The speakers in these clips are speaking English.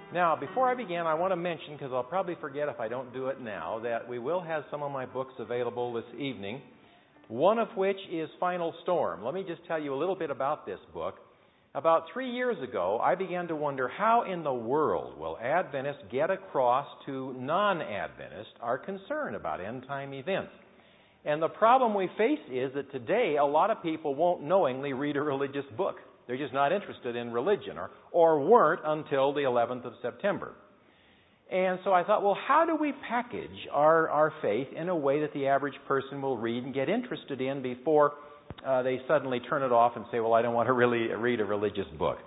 Now, before I begin, I want to mention, because I'll probably forget if I don't do it now, that we will have some of my books available this evening, one of which is Final Storm. Let me just tell you a little bit about this book. About 3 years ago, I began to wonder how in the world will Adventists get across to non-Adventists our concern about end-time events. And the problem we face is that today a lot of people won't knowingly read a religious book. They're just not interested in religion, or weren't until the 11th of September. And so I thought, well, how do we package our faith in a way that the average person will read and get interested in before they suddenly turn it off and say, well, I don't want to really read a religious book.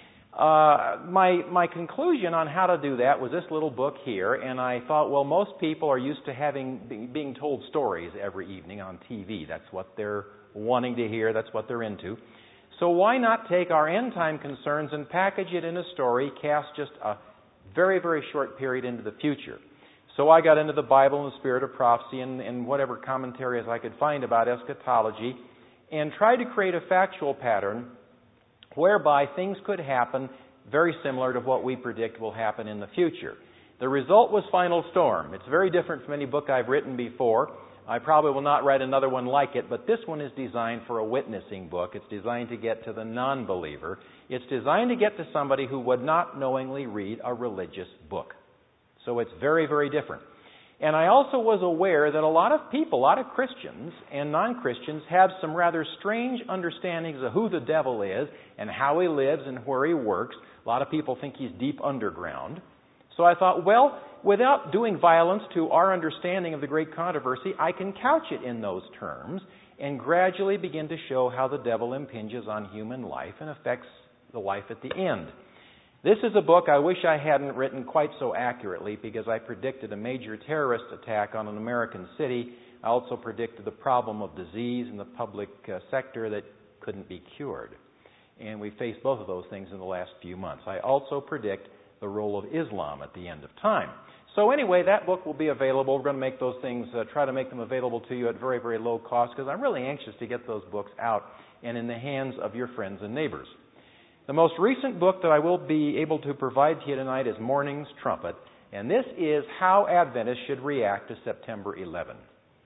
My conclusion on how to do that was this little book here, and I thought, well, most people are used to being told stories every evening on TV. That's what they're wanting to hear. That's what they're into. So why not take our end-time concerns and package it in a story, cast just a very, very short period into the future? So I got into the Bible and the spirit of prophecy and whatever commentaries I could find about eschatology and tried to create a factual pattern whereby things could happen very similar to what we predict will happen in the future. The result was Final Storm. It's very different from any book I've written before. I probably will not write another one like it, but this one is designed for a witnessing book. It's designed to get to the non-believer. It's designed to get to somebody who would not knowingly read a religious book. So it's very, very different. And I also was aware that a lot of people, a lot of Christians and non-Christians, have some rather strange understandings of who the devil is and how he lives and where he works. A lot of people think he's deep underground. So I thought, well, without doing violence to our understanding of the great controversy, I can couch it in those terms and gradually begin to show how the devil impinges on human life and affects the life at the end. This is a book I wish I hadn't written quite so accurately because I predicted a major terrorist attack on an American city. I also predicted the problem of disease in the public sector that couldn't be cured. And we faced both of those things in the last few months. I also predict the role of Islam at the end of time. So anyway, that book will be available. We're going to make those things, try to make them available to you at very, very low cost because I'm really anxious to get those books out and in the hands of your friends and neighbors. The most recent book that I will be able to provide to you tonight is Morning's Trumpet, and this is how Adventists should react to September 11.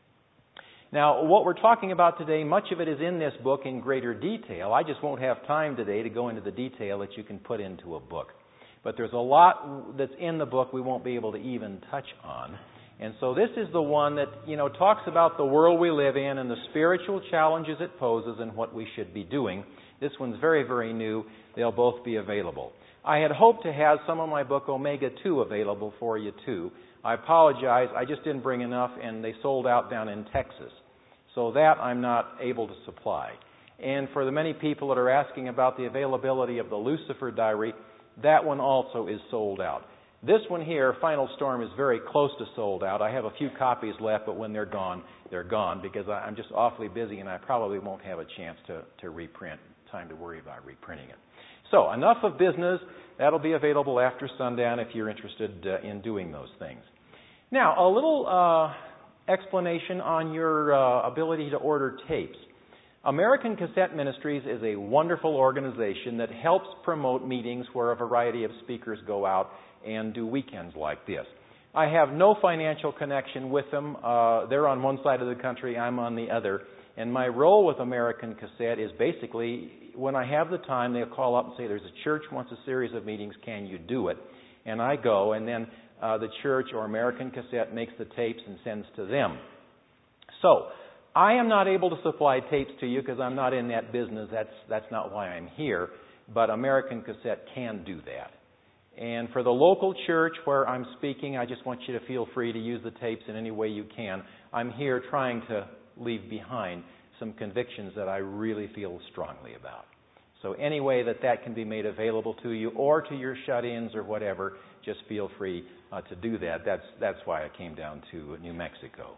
Now, what we're talking about today, much of it is in this book in greater detail. I just won't have time today to go into the detail that you can put into a book. But there's a lot that's in the book we won't be able to even touch on. And so this is the one that, talks about the world we live in and the spiritual challenges it poses and what we should be doing. This one's very, very new. They'll both be available. I had hoped to have some of my book Omega 2 available for you too. I apologize. I just didn't bring enough and they sold out down in Texas. So that I'm not able to supply. And for the many people that are asking about the availability of the Lucifer Diary, that one also is sold out. This one here, Final Storm, is very close to sold out. I have a few copies left, but when they're gone because I'm just awfully busy and I probably won't have a chance to reprint. Time to worry about reprinting it. So, enough of business. That'll be available after sundown if you're interested in doing those things. Now, a little explanation on your ability to order tapes. American Cassette Ministries is a wonderful organization that helps promote meetings where a variety of speakers go out and do weekends like this. I have no financial connection with them. They're on one side of the country, I'm on the other. And my role with American Cassette is basically, when I have the time, they'll call up and say, there's a church wants a series of meetings, can you do it? And I go, and then the church or American Cassette makes the tapes and sends to them. So, I am not able to supply tapes to you because I'm not in that business. That's not why I'm here. But American Cassette can do that. And for the local church where I'm speaking, I just want you to feel free to use the tapes in any way you can. I'm here trying to leave behind some convictions that I really feel strongly about. So any way that can be made available to you or to your shut-ins or whatever, just feel free to do that. That's why I came down to New Mexico.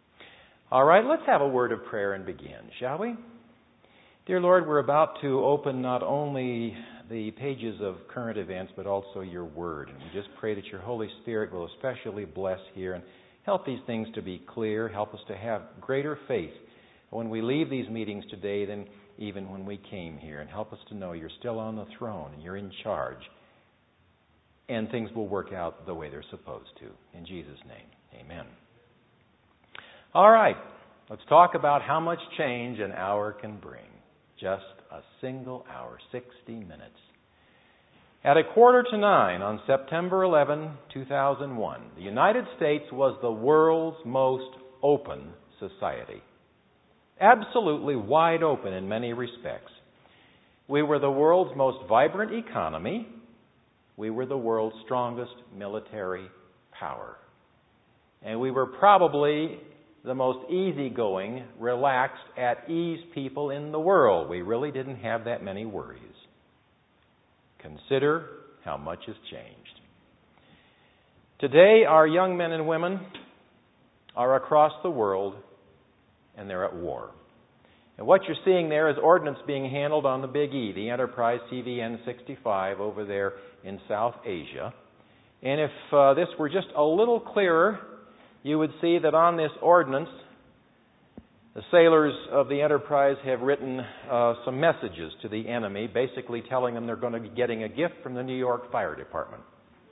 All right, let's have a word of prayer and begin, shall we? Dear Lord, we're about to open not only the pages of current events, but also your word. And we just pray that your Holy Spirit will especially bless here and help these things to be clear, help us to have greater faith when we leave these meetings today than even when we came here, and help us to know you're still on the throne and you're in charge. and things will work out the way they're supposed to. In Jesus' name, amen. All right, let's talk about how much change an hour can bring. Just a single hour, 60 minutes. At 8:45 on September 11, 2001, the United States was the world's most open society. Absolutely wide open in many respects. We were the world's most vibrant economy. We were the world's strongest military power. And we were probably the most easygoing, relaxed, at ease people in the world. We really didn't have that many worries. Consider how much has changed. Today, our young men and women are across the world, and they're at war. And what you're seeing there is ordnance being handled on the Big E, the Enterprise CVN-65 over there in South Asia. And if this were just a little clearer, you would see that on this ordnance, the sailors of the Enterprise have written some messages to the enemy, basically telling them they're going to be getting a gift from the New York Fire Department.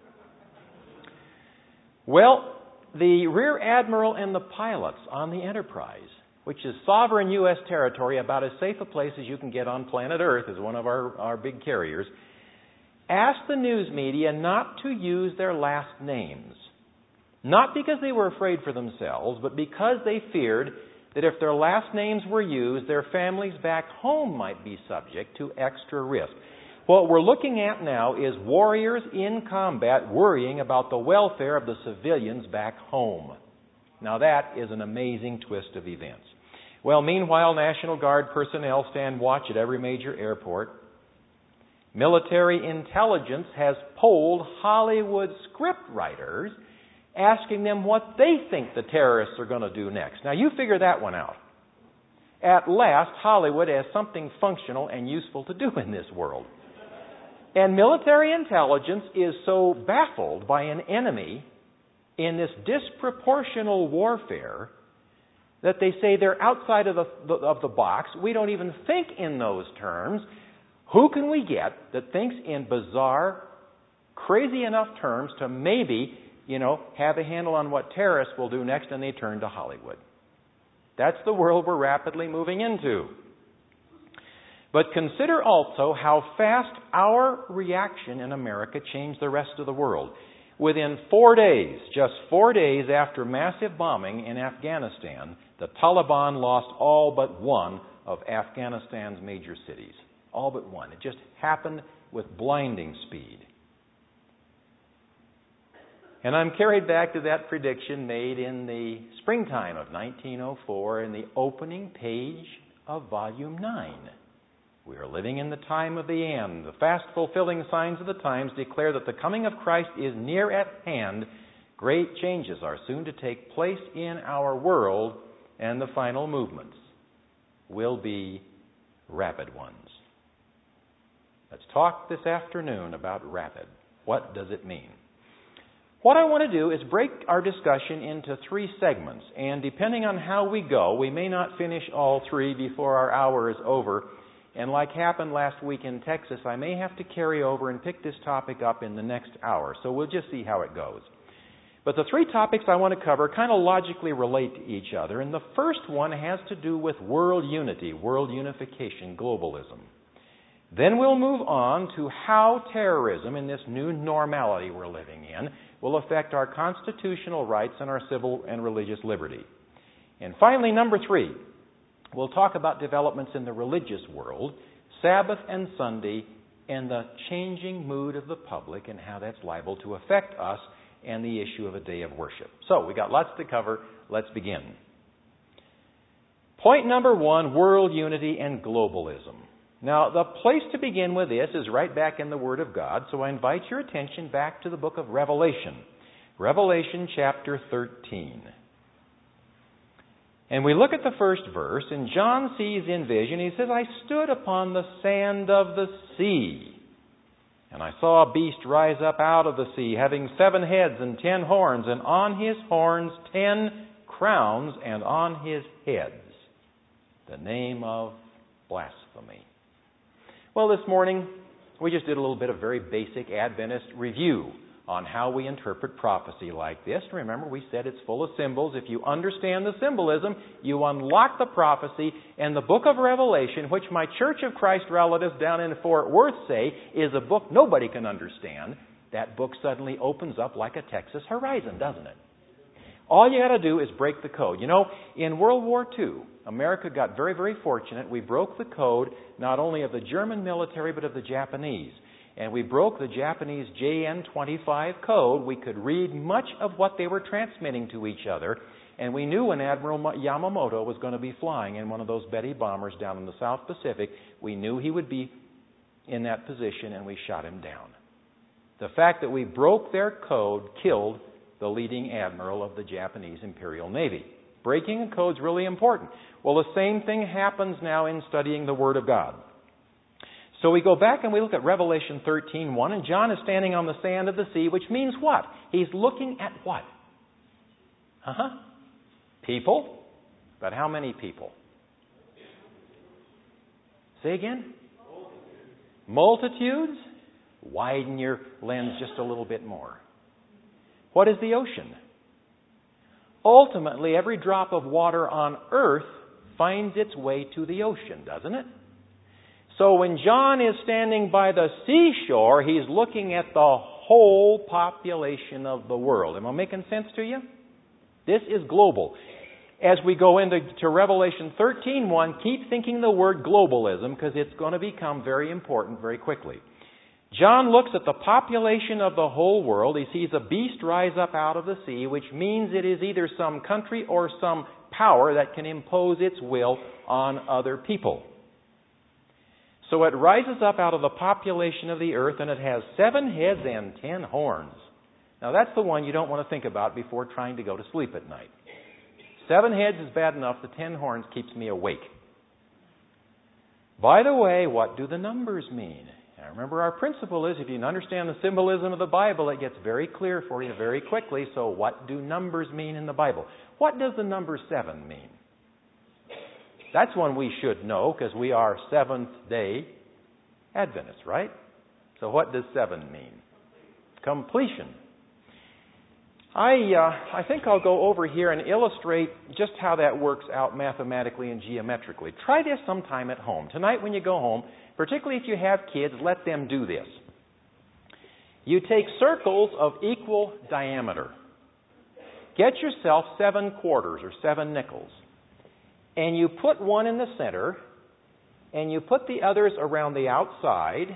Well, the Rear Admiral and the pilots on the Enterprise, which is sovereign U.S. territory, about as safe a place as you can get on planet Earth, as one of our big carriers, asked the news media not to use their last names. Not because they were afraid for themselves, but because they feared that if their last names were used, their families back home might be subject to extra risk. What we're looking at now is warriors in combat worrying about the welfare of the civilians back home. Now that is an amazing twist of events. Well, meanwhile, National Guard personnel stand watch at every major airport. Military intelligence has polled Hollywood scriptwriters, asking them what they think the terrorists are going to do next. Now, you figure that one out. At last, Hollywood has something functional and useful to do in this world. And military intelligence is so baffled by an enemy in this disproportional warfare that they say they're outside of the box. We don't even think in those terms. Who can we get that thinks in bizarre, crazy enough terms to maybe have a handle on what terrorists will do next, and they turn to Hollywood. That's the world we're rapidly moving into. But consider also how fast our reaction in America changed the rest of the world. Within 4 days, just 4 days after massive bombing in Afghanistan, the Taliban lost all but one of Afghanistan's major cities. All but one. It just happened with blinding speed. And I'm carried back to that prediction made in the springtime of 1904 in the opening page of Volume 9. We are living in the time of the end. The fast fulfilling signs of the times declare that the coming of Christ is near at hand. Great changes are soon to take place in our world, and the final movements will be rapid ones. Let's talk this afternoon about rapid. What does it mean? What I want to do is break our discussion into 3 segments, and depending on how we go, we may not finish all 3 before our hour is over. And like happened last week in Texas, I may have to carry over and pick this topic up in the next hour. So we'll just see how it goes. But the 3 topics I want to cover kind of logically relate to each other. And the first one has to do with world unity, world unification, globalism. Then we'll move on to how terrorism in this new normality we're living in will affect our constitutional rights and our civil and religious liberty. And finally, number 3, we'll talk about developments in the religious world, Sabbath and Sunday, and the changing mood of the public and how that's liable to affect us and the issue of a day of worship. So, we got lots to cover. Let's begin. Point number 1, world unity and globalism. Now, the place to begin with this is right back in the Word of God, so I invite your attention back to the book of Revelation. Revelation chapter 13. And we look at the first verse, and John sees in vision, he says, I stood upon the sand of the sea, and I saw a beast rise up out of the sea, having 7 heads and 10 horns, and on his horns 10 crowns, and on his heads the name of blasphemy. Well, this morning, we just did a little bit of very basic Adventist review on how we interpret prophecy like this. Remember, we said it's full of symbols. If you understand the symbolism, you unlock the prophecy. And the book of Revelation, which my Church of Christ relatives down in Fort Worth say is a book nobody can understand, that book suddenly opens up like a Texas horizon, doesn't it? All you got to do is break the code. You know, in World War II, America got very, very fortunate. We broke the code not only of the German military but of the Japanese. And we broke the Japanese JN-25 code. We could read much of what they were transmitting to each other. And we knew when Admiral Yamamoto was going to be flying in one of those Betty bombers down in the South Pacific, we knew he would be in that position, and we shot him down. The fact that we broke their code killed the leading admiral of the Japanese Imperial Navy. Breaking a code is really important. Well, the same thing happens now in studying the Word of God. So we go back and we look at Revelation 13:1, and John is standing on the sand of the sea, which means what? He's looking at what? People. But how many people? Say again? Multitudes. Widen your lens just a little bit more. What is the ocean? Ultimately, every drop of water on earth finds its way to the ocean, doesn't it? So when John is standing by the seashore, he's looking at the whole population of the world. Am I making sense to you? This is global. As we go into Revelation 13:1, keep thinking the word globalism, because it's going to become very important very quickly. John looks at the population of the whole world. He sees a beast rise up out of the sea, which means it is either some country or some power that can impose its will on other people. So it rises up out of the population of the earth, and it has 7 heads and 10 horns. Now that's the one you don't want to think about before trying to go to sleep at night. 7 heads is bad enough. The 10 horns keeps me awake. By the way, what do the numbers mean? Now remember, our principle is if you can understand the symbolism of the Bible, it gets very clear for you very quickly. So what do numbers mean in the Bible? What does the number 7 mean? That's one we should know because we are Seventh-day Adventists, right? So what does 7 mean? Completion. I think I'll go over here and illustrate just how that works out mathematically and geometrically. Try this sometime at home. Tonight when you go home, particularly if you have kids, let them do this. You take circles of equal diameter. Get yourself 7 quarters or 7 nickels. And you put one in the center, and you put the others around the outside.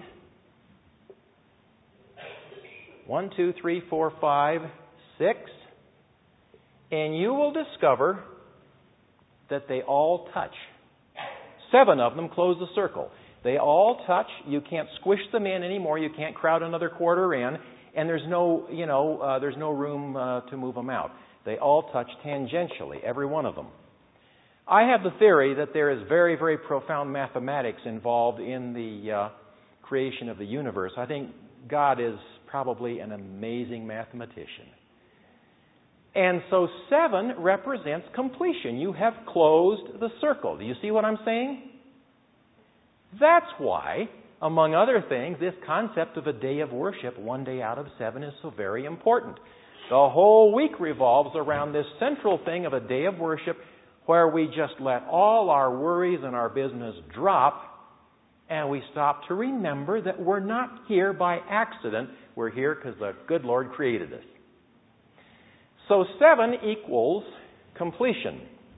1, 2, 3, 4, 5, 6. And you will discover that they all touch. 7 of them close the circle. They all touch. You can't squish them in anymore. You can't crowd another quarter in. And there's no room to move them out. They all touch tangentially, every one of them. I have the theory that there is very, very profound mathematics involved in the creation of the universe. I think God is probably an amazing mathematician. And so 7 represents completion. You have closed the circle. Do you see what I'm saying? That's why, among other things, this concept of a day of worship, 1 day out of 7, is so very important. The whole week revolves around this central thing of a day of worship where we just let all our worries and our business drop, and we stop to remember that we're not here by accident. We're here because the good Lord created us. So 7 equals completion.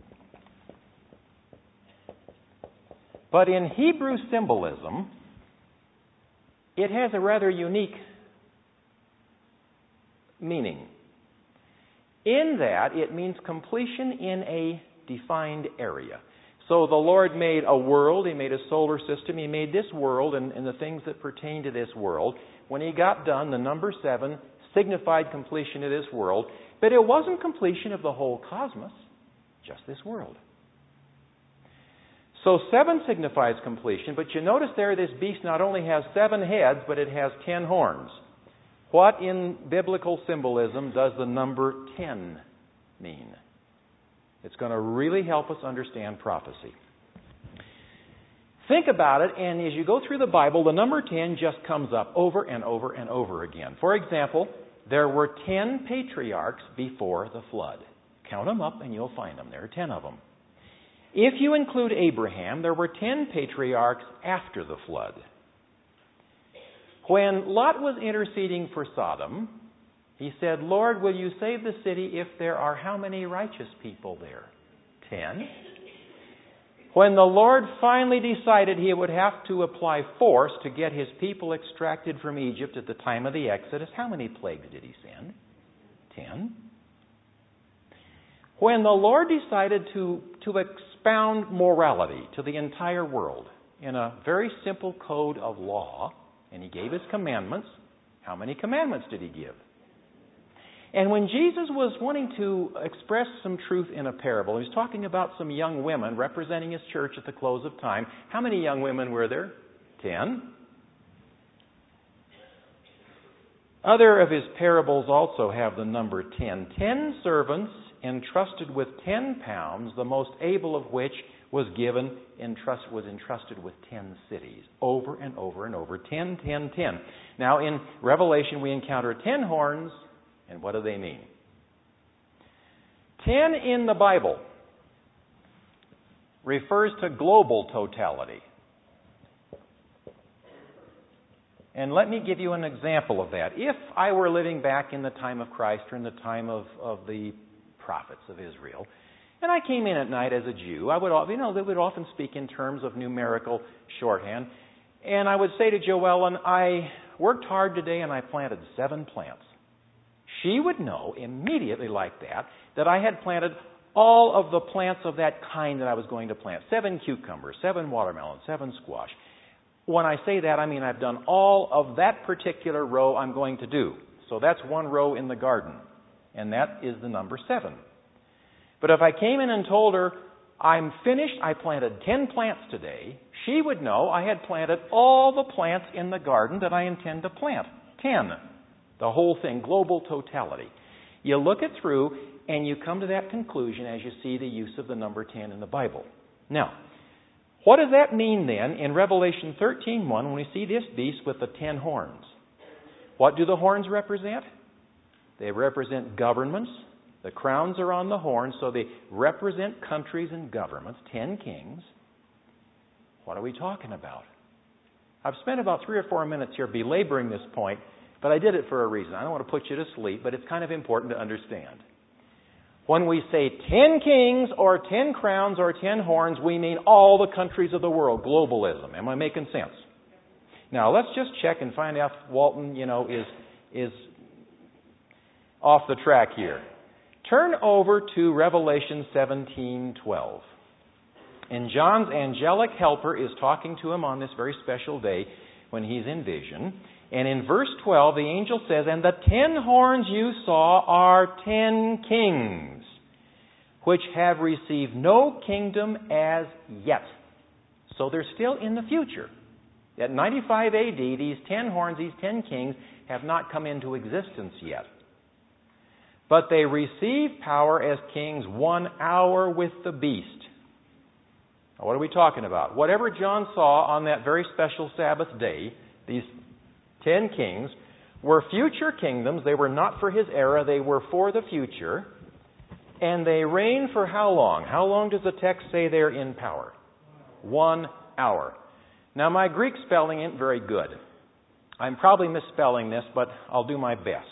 But in Hebrew symbolism, it has a rather unique meaning, in that it means completion in a defined area. So the Lord made a world. He made a solar system. He made this world and the things that pertain to this world. When He got done, the number 7 signified completion of this world. But it wasn't completion of the whole cosmos, just this world. So 7 signifies completion, but you notice there this beast not only has 7 heads, but it has 10 horns. What in biblical symbolism does the number 10 mean? It's going to really help us understand prophecy. Think about it, and as you go through the Bible, the number 10 just comes up over and over and over again. For example, there were 10 patriarchs before the flood. Count them up and you'll find them. There are 10 of them. If you include Abraham, there were 10 patriarchs after the flood. When Lot was interceding for Sodom, he said, Lord, will you save the city if there are how many righteous people there? 10. When the Lord finally decided he would have to apply force to get his people extracted from Egypt at the time of the Exodus, how many plagues did he send? 10. When the Lord decided to expound morality to the entire world in a very simple code of law, and he gave his commandments, how many commandments did he give? And when Jesus was wanting to express some truth in a parable, he was talking about some young women representing his church at the close of time. How many young women were there? 10. Other of his parables also have the number 10. 10 servants entrusted with 10 pounds, the most able of which was entrusted with 10 cities. Over and over and over. 10, 10, 10. Now in Revelation we encounter 10 horns. And what do they mean? 10 in the Bible refers to global totality. And let me give you an example of that. If I were living back in the time of Christ or in the time of the prophets of Israel, and I came in at night as a Jew, they would often speak in terms of numerical shorthand. And I would say to Joellen, I worked hard today and I planted 7 plants. She would know immediately like that I had planted all of the plants of that kind that I was going to plant. 7 cucumbers, 7 watermelons, 7 squash. When I say that, I mean I've done all of that particular row I'm going to do. So that's one row in the garden. And that is the number 7. But if I came in and told her, I'm finished, I planted 10 plants today, she would know I had planted all the plants in the garden that I intend to plant. 10. The whole thing, global totality. You look it through and you come to that conclusion as you see the use of the number 10 in the Bible. Now, what does that mean then in Revelation 13:1 when we see this beast with the 10 horns? What do the horns represent? They represent governments. The crowns are on the horns, so they represent countries and governments, 10 kings. What are we talking about? I've spent about 3 or 4 minutes here belaboring this point, but I did it for a reason. I don't want to put you to sleep, but it's kind of important to understand. When we say 10 kings or 10 crowns or 10 horns, we mean all the countries of the world, globalism. Am I making sense? Now, let's just check and find out if Walton, is off the track here. Turn over to Revelation 17:12. And John's angelic helper is talking to him on this very special day when he's in vision. And in verse 12, the angel says, and the 10 horns you saw are 10 kings, which have received no kingdom as yet. So they're still in the future. At 95 AD, these 10 horns, these 10 kings, have not come into existence yet. But they receive power as kings 1 hour with the beast. Now, what are we talking about? Whatever John saw on that very special Sabbath day, these 10 kings were future kingdoms. They were not for his era. They were for the future. And they reign for how long? How long does the text say they're in power? 1 hour. Now, my Greek spelling isn't very good. I'm probably misspelling this, but I'll do my best.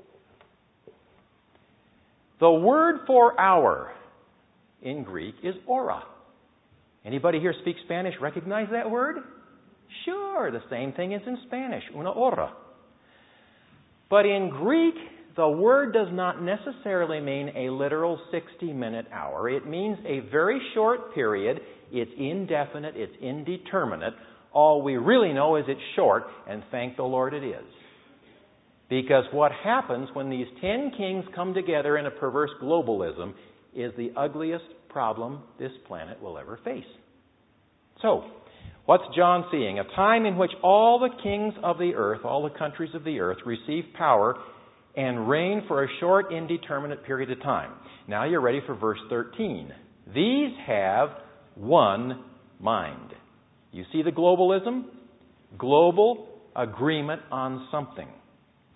The word for hour in Greek is ora. Anybody here speak Spanish recognize that word? Sure, the same thing is in Spanish, una hora. But in Greek, the word does not necessarily mean a literal 60-minute hour. It means a very short period. It's indefinite, it's indeterminate. All we really know is it's short, and thank the Lord it is. Because what happens when these 10 kings come together in a perverse globalism is the ugliest problem this planet will ever face. So, what's John seeing? A time in which all the kings of the earth, all the countries of the earth, receive power and reign for a short, indeterminate period of time. Now you're ready for verse 13. These have one mind. You see the globalism? Global agreement on something.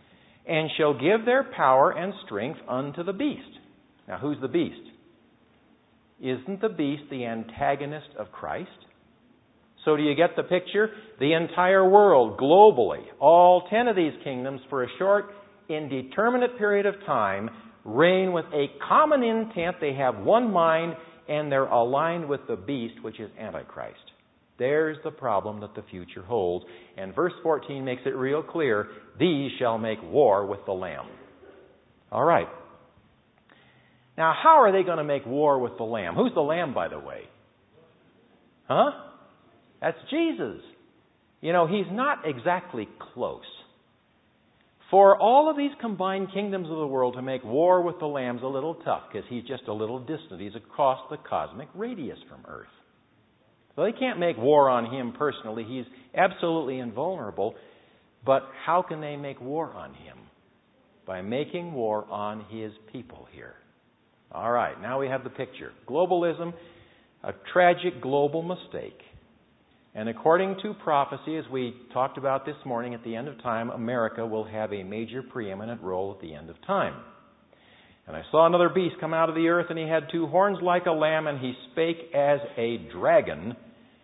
and shall give their power and strength unto the beast. Now, who's the beast? Isn't the beast the antagonist of Christ? So do you get the picture? The entire world, globally, all 10 of these kingdoms for a short, indeterminate period of time, reign with a common intent. They have one mind, and they're aligned with the beast, which is Antichrist. There's the problem that the future holds. And verse 14 makes it real clear. These shall make war with the Lamb. All right. Now, how are they going to make war with the Lamb? Who's the Lamb, by the way? Huh? That's Jesus. You know, he's not exactly close. For all of these combined kingdoms of the world to make war with the Lamb's a little tough because he's just a little distant. He's across the cosmic radius from Earth. So they can't make war on him personally. He's absolutely invulnerable. But how can they make war on him? By making war on his people here. All right, now we have the picture. Globalism, a tragic global mistake. And according to prophecy, as we talked about this morning, at the end of time, America will have a major preeminent role at the end of time. And I saw another beast come out of the earth, and he had 2 horns like a lamb, and he spake as a dragon.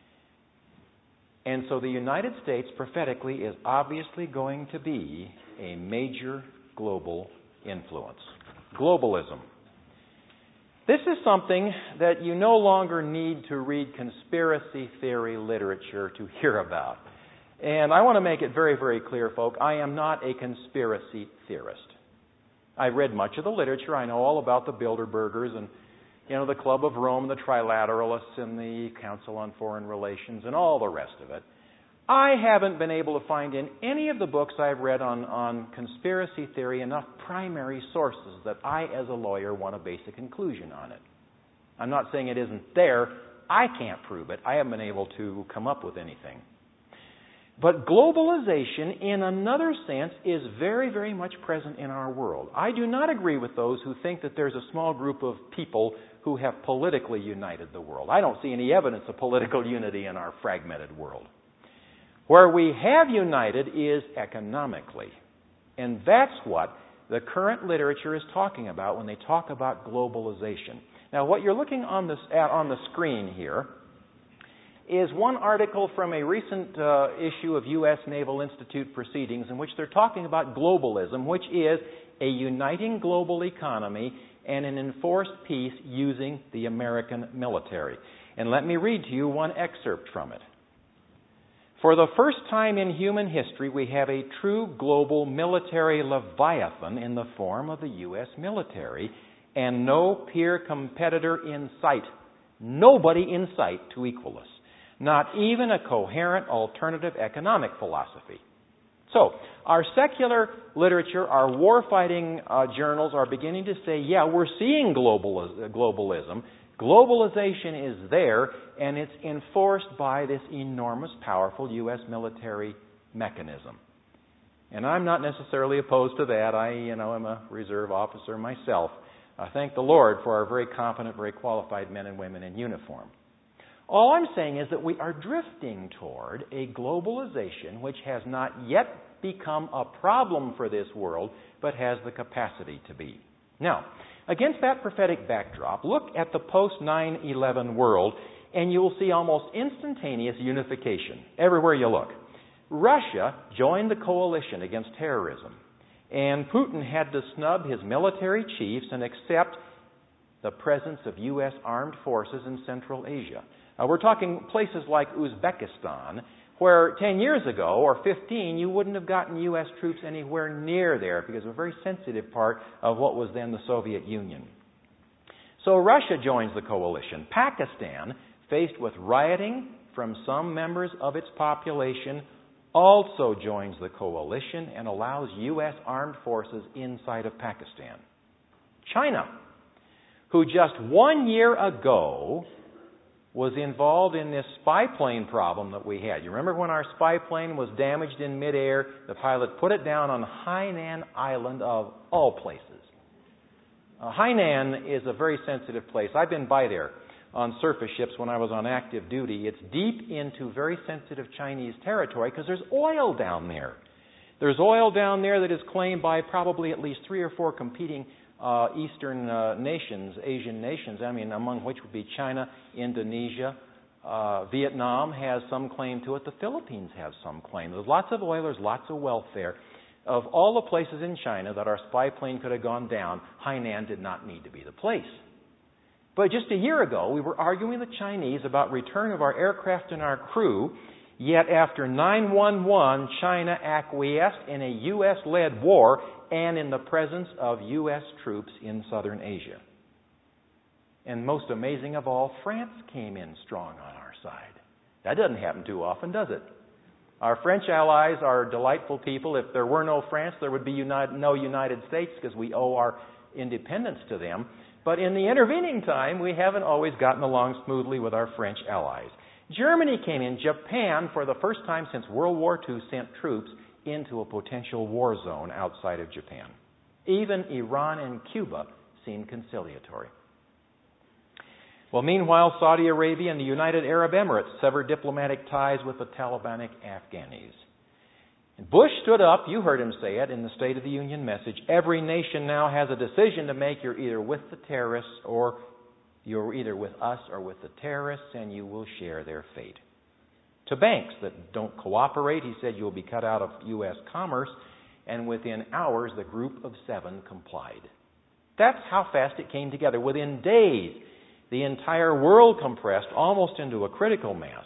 And so the United States, prophetically, is obviously going to be a major global influence. Globalism. This is something that you no longer need to read conspiracy theory literature to hear about. And I want to make it very, very clear, folk, I am not a conspiracy theorist. I've read much of the literature. I know all about the Bilderbergers and, the Club of Rome, the Trilateralists, and the Council on Foreign Relations, and all the rest of it. I haven't been able to find in any of the books I've read on conspiracy theory enough primary sources that I, as a lawyer, want to base a conclusion on it. I'm not saying it isn't there. I can't prove it. I haven't been able to come up with anything. But globalization, in another sense, is very, very much present in our world. I do not agree with those who think that there's a small group of people who have politically united the world. I don't see any evidence of political unity in our fragmented world. Where we have united is economically. And that's what the current literature is talking about when they talk about globalization. Now, what you're looking on the screen here is one article from a recent issue of U.S. Naval Institute Proceedings in which they're talking about globalism, which is a uniting global economy and an enforced peace using the American military. And let me read to you one excerpt from it. For the first time in human history, we have a true global military leviathan in the form of the U.S. military, and no peer competitor in sight. Nobody in sight to equal us. Not even a coherent alternative economic philosophy. So, our secular literature, our war-fighting journals are beginning to say, yeah, we're seeing globalism. Globalization is there, and it's enforced by this enormous, powerful U.S. military mechanism. And I'm not necessarily opposed to that. I, am a reserve officer myself. I thank the Lord for our very competent, very qualified men and women in uniform. All I'm saying is that we are drifting toward a globalization which has not yet become a problem for this world, but has the capacity to be. Now, against that prophetic backdrop, look at the post-9/11 world, and you will see almost instantaneous unification everywhere you look. Russia joined the coalition against terrorism, and Putin had to snub his military chiefs and accept the presence of U.S. armed forces in Central Asia. We're talking places like Uzbekistan, where 10 years ago, or 15, you wouldn't have gotten U.S. troops anywhere near there because it was a very sensitive part of what was then the Soviet Union. So Russia joins the coalition. Pakistan, faced with rioting from some members of its population, also joins the coalition and allows U.S. armed forces inside of Pakistan. China, who just 1 year ago was involved in this spy plane problem that we had. You remember when our spy plane was damaged in midair? The pilot put it down on Hainan Island of all places. Hainan is a very sensitive place. I've been by there on surface ships when I was on active duty. It's deep into very sensitive Chinese territory because there's oil down there. There's oil down there that is claimed by probably at least 3 or 4 competing Eastern nations, Asian nations, among which would be China, Indonesia, Vietnam has some claim to it. The Philippines have some claim. There's lots of oil, there's lots of wealth there. Of all the places in China that our spy plane could have gone down, Hainan did not need to be the place. But just a year ago, we were arguing with the Chinese about return of our aircraft and our crew, yet after 9/11, China acquiesced in a U.S.-led war and in the presence of U.S. troops in southern Asia. And most amazing of all, France came in strong on our side. That doesn't happen too often, does it? Our French allies are delightful people. If there were no France, there would be no United States because we owe our independence to them. But in the intervening time, we haven't always gotten along smoothly with our French allies. Germany came in. Japan, for the first time since World War II, sent troops into a potential war zone outside of Japan. Even Iran and Cuba seemed conciliatory. Well, meanwhile, Saudi Arabia and the United Arab Emirates severed diplomatic ties with the Talibanic Afghanis. And Bush stood up, you heard him say it in the State of the Union message, every nation now has a decision to make. You're either with the terrorists or you're either with us or with the terrorists, and you will share their fate. To banks that don't cooperate, he said you'll be cut out of U.S. commerce, and within hours the group of 7 complied. That's how fast it came together. Within days, the entire world compressed almost into a critical mass.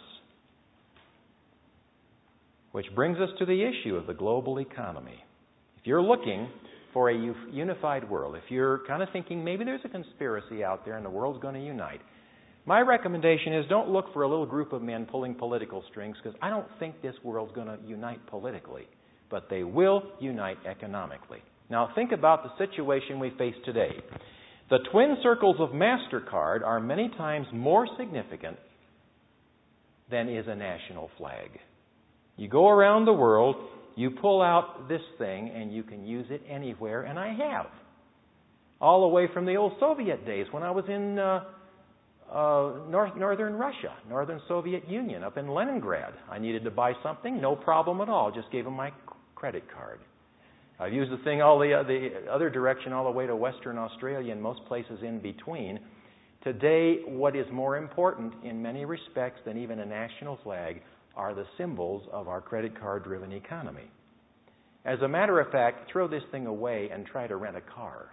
Which brings us to the issue of the global economy. If you're looking for a unified world, if you're kind of thinking maybe there's a conspiracy out there and the world's going to unite, my recommendation is don't look for a little group of men pulling political strings, because I don't think this world's going to unite politically, but they will unite economically. Now think about the situation we face today. The twin circles of MasterCard are many times more significant than is a national flag. You go around the world, you pull out this thing, and you can use it anywhere, and I have. All the way from the old Soviet days when I was in northern Russia, northern Soviet Union, up in Leningrad. I needed to buy something, no problem at all. Just gave them my credit card. I've used the thing all the other direction all the way to Western Australia and most places in between. Today, what is more important in many respects than even a national flag are the symbols of our credit card-driven economy. As a matter of fact, throw this thing away and try to rent a car.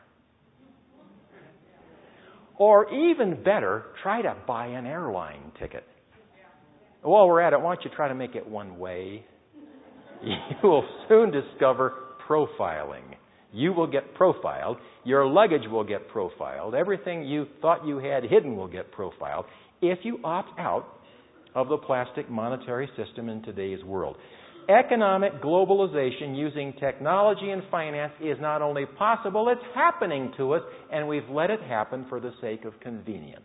Or even better, try to buy an airline ticket. While we're at it, why don't you try to make it one way? You will soon discover profiling. You will get profiled. Your luggage will get profiled. Everything you thought you had hidden will get profiled if you opt out of the plastic monetary system in today's world. Economic globalization using technology and finance is not only possible, it's happening to us, and we've let it happen for the sake of convenience.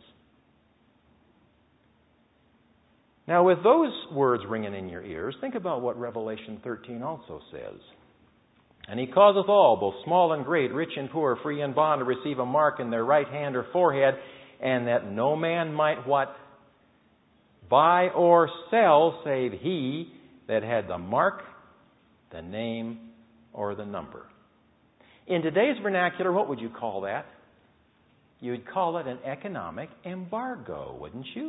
Now, with those words ringing in your ears, think about what Revelation 13 also says. And he causeth all, both small and great, rich and poor, free and bond, to receive a mark in their right hand or forehead, and that no man might what? Buy or sell, save he that had the mark, the name, or the number. In today's vernacular, what would you call that? You'd call it an economic embargo, wouldn't you?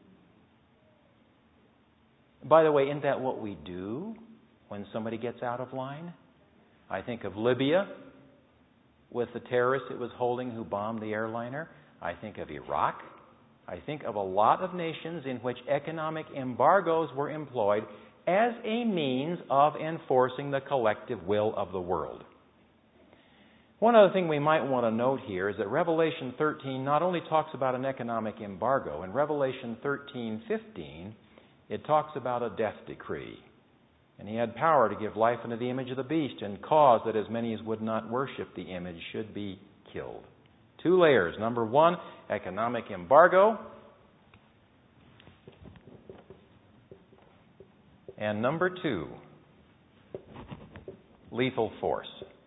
By the way, isn't that what we do when somebody gets out of line? I think of Libya with the terrorists it was holding who bombed the airliner. I think of Iraq. I think of a lot of nations in which economic embargoes were employed as a means of enforcing the collective will of the world. One other thing we might want to note here is that Revelation 13 not only talks about an economic embargo. In Revelation 13:15, it talks about a death decree. And he had power to give life unto the image of the beast and cause that as many as would not worship the image should be killed. 2 layers. Number 1, economic embargo. And number 2, lethal force.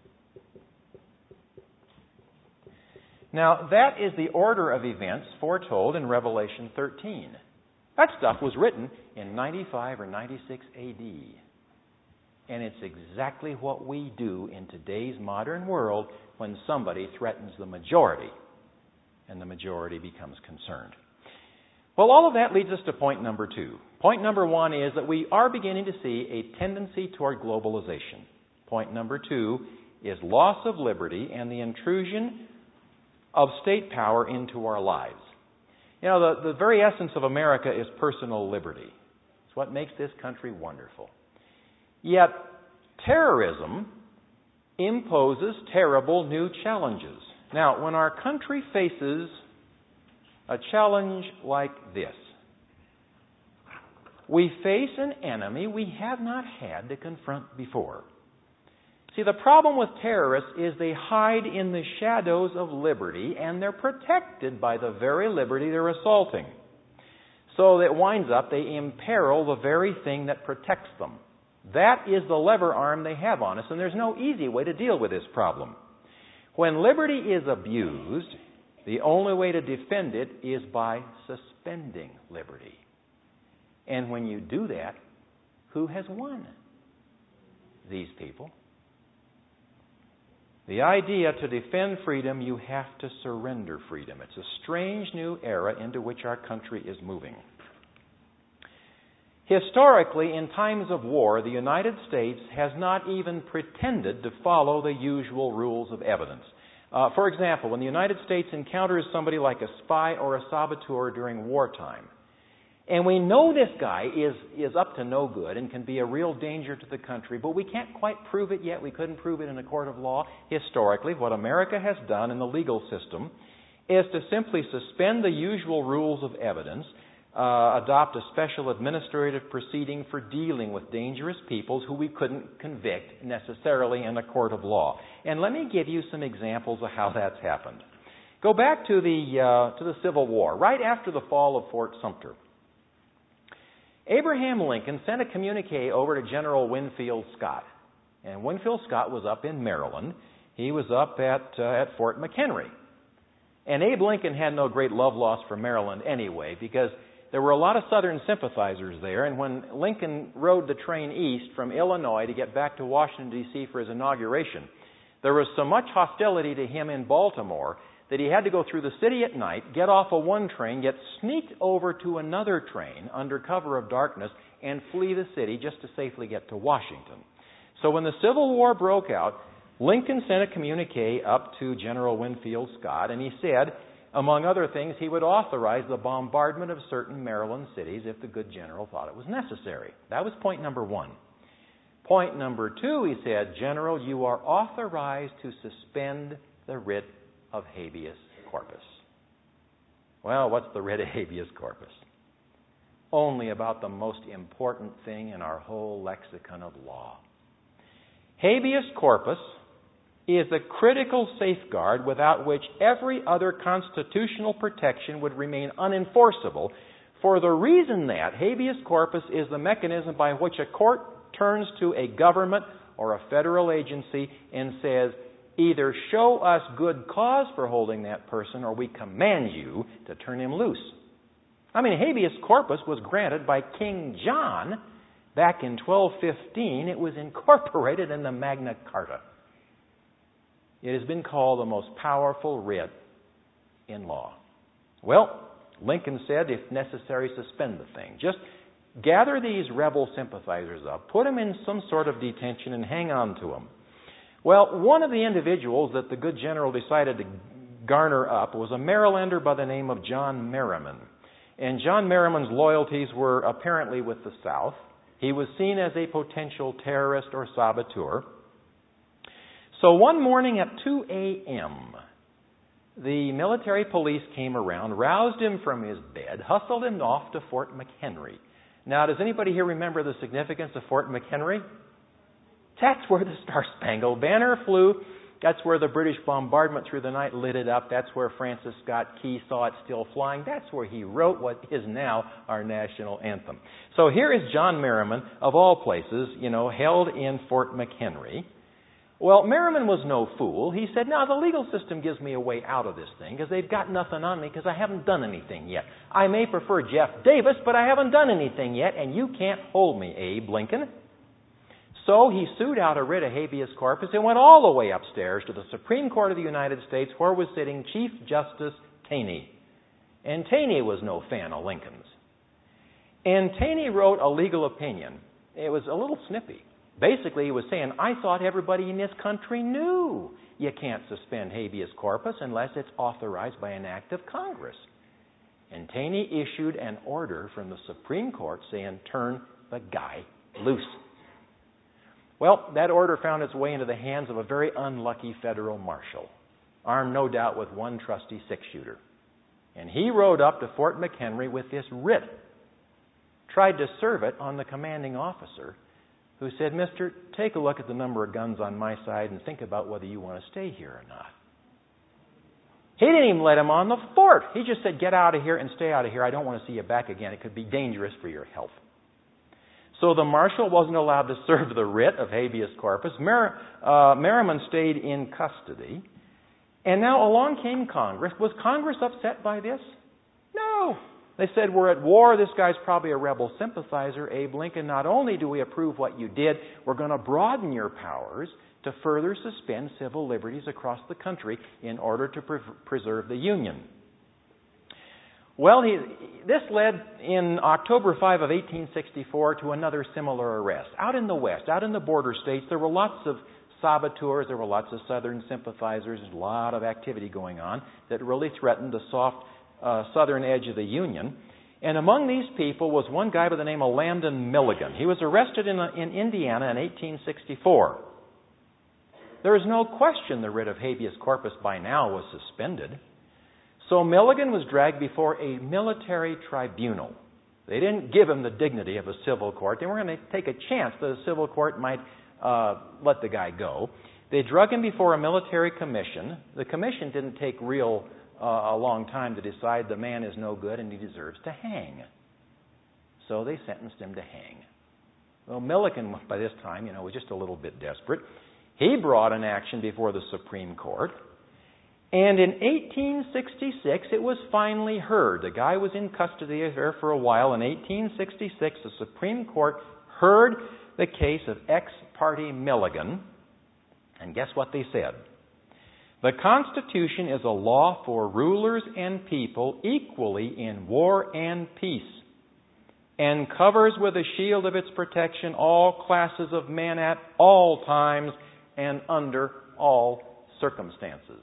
Now, that is the order of events foretold in Revelation 13. That stuff was written in 95 or 96 A.D. And it's exactly what we do in today's modern world when somebody threatens the majority, and the majority becomes concerned. Well, all of that leads us to point number 2. Point number 1 is that we are beginning to see a tendency toward globalization. Point number 2 is loss of liberty and the intrusion of state power into our lives. You know, the very essence of America is personal liberty. It's what makes this country wonderful. Yet, terrorism imposes terrible new challenges. Now, when our country faces a challenge like this, we face an enemy we have not had to confront before. See, the problem with terrorists is they hide in the shadows of liberty, and they're protected by the very liberty they're assaulting. So that winds up, they imperil the very thing that protects them. That is the lever arm they have on us, and there's no easy way to deal with this problem. When liberty is abused, the only way to defend it is by suspending liberty. And when you do that, who has won? These people. The idea to defend freedom, you have to surrender freedom. It's a strange new era into which our country is moving. Historically, in times of war, the United States has not even pretended to follow the usual rules of evidence. For example, when the United States encounters somebody like a spy or a saboteur during wartime, and we know this guy is up to no good and can be a real danger to the country, but we can't quite prove it yet. We couldn't prove it in a court of law. Historically, what America has done in the legal system is to simply suspend the usual rules of evidence, adopt a special administrative proceeding for dealing with dangerous peoples who we couldn't convict necessarily in a court of law. And let me give you some examples of how that's happened. Go back to the Civil War, right after the fall of Fort Sumter. Abraham Lincoln sent a communique over to General Winfield Scott. And Winfield Scott was up in Maryland. He was up at Fort McHenry. And Abe Lincoln had no great love lost for Maryland anyway, because there were a lot of Southern sympathizers there. And when Lincoln rode the train east from Illinois to get back to Washington, D.C. for his inauguration, there was so much hostility to him in Baltimore that he had to go through the city at night, get off of one train, get sneaked over to another train under cover of darkness, and flee the city just to safely get to Washington. So when the Civil War broke out, Lincoln sent a communique up to General Winfield Scott, and he said, among other things, he would authorize the bombardment of certain Maryland cities if the good general thought it was necessary. That was point number 1. Point number 2, he said, General, you are authorized to suspend the writ of habeas corpus. Well, what's the writ of habeas corpus? Only about the most important thing in our whole lexicon of law. Habeas corpus is the critical safeguard without which every other constitutional protection would remain unenforceable, for the reason that habeas corpus is the mechanism by which a court turns to a government or a federal agency and says, either show us good cause for holding that person or we command you to turn him loose. I mean, habeas corpus was granted by King John back in 1215. It was incorporated in the Magna Carta. It has been called the most powerful writ in law. Well, Lincoln said, if necessary, suspend the thing. Just gather these rebel sympathizers up, put them in some sort of detention, and hang on to them. Well, one of the individuals that the good general decided to garner up was a Marylander by the name of John Merriman. And John Merriman's loyalties were apparently with the South. He was seen as a potential terrorist or saboteur. So one morning at 2 a.m., the military police came around, roused him from his bed, hustled him off to Fort McHenry. Now, does anybody here remember the significance of Fort McHenry? That's where the Star-Spangled Banner flew. That's where the British bombardment through the night lit it up. That's where Francis Scott Key saw it still flying. That's where he wrote what is now our national anthem. So here is John Merriman, of all places, held in Fort McHenry. Well, Merriman was no fool. He said, no, the legal system gives me a way out of this thing because they've got nothing on me because I haven't done anything yet. I may prefer Jeff Davis, but I haven't done anything yet, and you can't hold me, Abe Lincoln. So he sued out a writ of habeas corpus and went all the way upstairs to the Supreme Court of the United States, where was sitting Chief Justice Taney. And Taney was no fan of Lincoln's. And Taney wrote a legal opinion. It was a little snippy. Basically, he was saying, I thought everybody in this country knew you can't suspend habeas corpus unless it's authorized by an act of Congress. And Taney issued an order from the Supreme Court saying, turn the guy loose. Well, that order found its way into the hands of a very unlucky federal marshal, armed no doubt with one trusty six-shooter. And he rode up to Fort McHenry with this writ, tried to serve it on the commanding officer, who said, Mister, take a look at the number of guns on my side and think about whether you want to stay here or not. He didn't even let him on the fort. He just said, get out of here and stay out of here. I don't want to see you back again. It could be dangerous for your health. So the marshal wasn't allowed to serve the writ of habeas corpus. Merriman stayed in custody. And now along came Congress. Was Congress upset by this? No. They said, we're at war. This guy's probably a rebel sympathizer, Abe Lincoln. Not only do we approve what you did, we're going to broaden your powers to further suspend civil liberties across the country in order to preserve the Union. Well, this led in October 5 of 1864 to another similar arrest. Out in the West, out in the border states, there were lots of saboteurs, there were lots of Southern sympathizers, a lot of activity going on that really threatened the soft southern edge of the Union. And among these people was one guy by the name of Landon Milligan. He was arrested in Indiana in 1864. There is no question the writ of habeas corpus by now was suspended. So Milligan was dragged before a military tribunal. They didn't give him the dignity of a civil court. They weren't going to take a chance that a civil court might let the guy go. They drug him before a military commission. The commission didn't take a long time to decide the man is no good and he deserves to hang. So they sentenced him to hang. Well, Milligan, by this time, was just a little bit desperate. He brought an action before the Supreme Court. And in 1866, it was finally heard. The guy was in custody there for a while. In 1866, the Supreme Court heard the case of ex parte Milligan. And guess what they said? The Constitution is a law for rulers and people equally in war and peace, and covers with a shield of its protection all classes of men at all times and under all circumstances.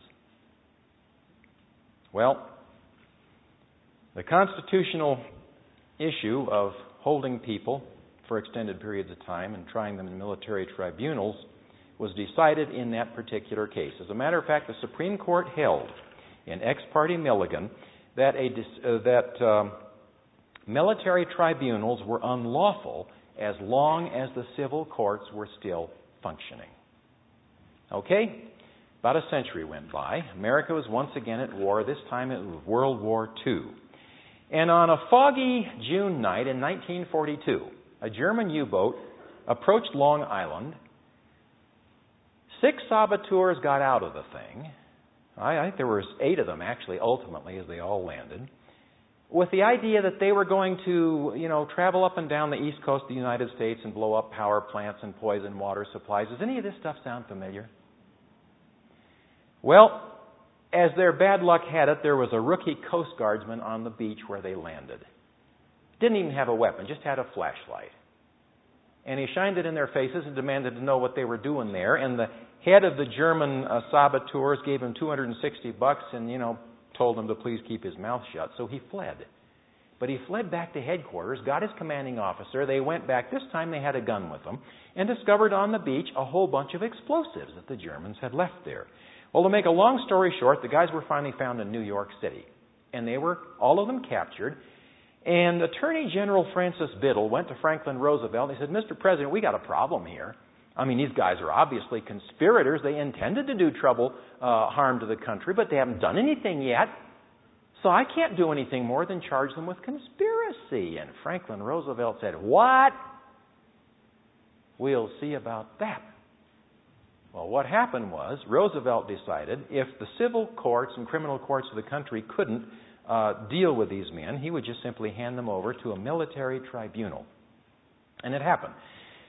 Well, the constitutional issue of holding people for extended periods of time and trying them in military tribunals was decided in that particular case. As a matter of fact, the Supreme Court held in ex parte Milligan that military tribunals were unlawful as long as the civil courts were still functioning. Okay? About a century went by. America was once again at war. This time it was World War II. And on a foggy June night in 1942, a German U-boat approached Long Island. 6 saboteurs got out of the thing. I think there were 8 of them, actually, ultimately, as they all landed, with the idea that they were going to, travel up and down the east coast of the United States and blow up power plants and poison water supplies. Does any of this stuff sound familiar? Well, as their bad luck had it, there was a rookie Coast Guardsman on the beach where they landed. Didn't even have a weapon, just had a flashlight. And he shined it in their faces and demanded to know what they were doing there. And the head of the German saboteurs gave him $260 and, told him to please keep his mouth shut. So he fled. But he fled back to headquarters, got his commanding officer. They went back. This time they had a gun with them and discovered on the beach a whole bunch of explosives that the Germans had left there. Well, to make a long story short, the guys were finally found in New York City. And they were, all of them, captured. And Attorney General Francis Biddle went to Franklin Roosevelt and he said, Mr. President, we got a problem here. I mean, these guys are obviously conspirators. They intended to do harm to the country, but they haven't done anything yet. So I can't do anything more than charge them with conspiracy. And Franklin Roosevelt said, what? We'll see about that. Well, what happened was Roosevelt decided if the civil courts and criminal courts of the country couldn't deal with these men, he would just simply hand them over to a military tribunal. And it happened.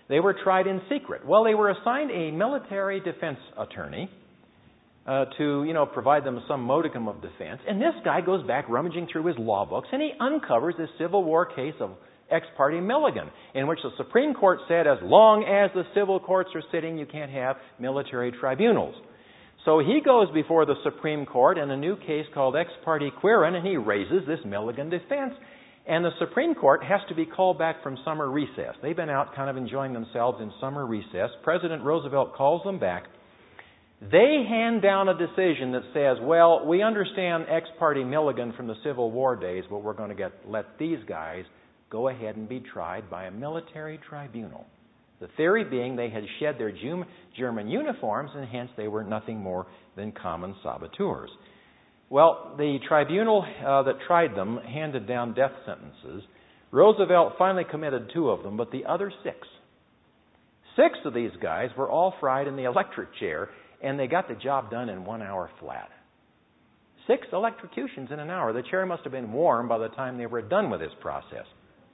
They were tried in secret. Well, they were assigned a military defense attorney to provide them some modicum of defense. And this guy goes back rummaging through his law books, and he uncovers this Civil War case of Ex parte Milligan, in which the Supreme Court said as long as the civil courts are sitting, you can't have military tribunals. So he goes before the Supreme Court in a new case called Ex parte Quirin, and he raises this Milligan defense. And the Supreme Court has to be called back from summer recess. They've been out kind of enjoying themselves in summer recess. President Roosevelt calls them back. They hand down a decision that says, well, we understand Ex parte Milligan from the Civil War days, but we're going to let these guys go ahead and be tried by a military tribunal. The theory being they had shed their German uniforms, and hence they were nothing more than common saboteurs. Well, the tribunal that tried them handed down death sentences. Roosevelt finally committed 2 of them, but the other 6 of these guys were all fried in the electric chair, and they got the job done in 1 hour flat. 6 electrocutions in an hour. The chair must have been warm by the time they were done with this process.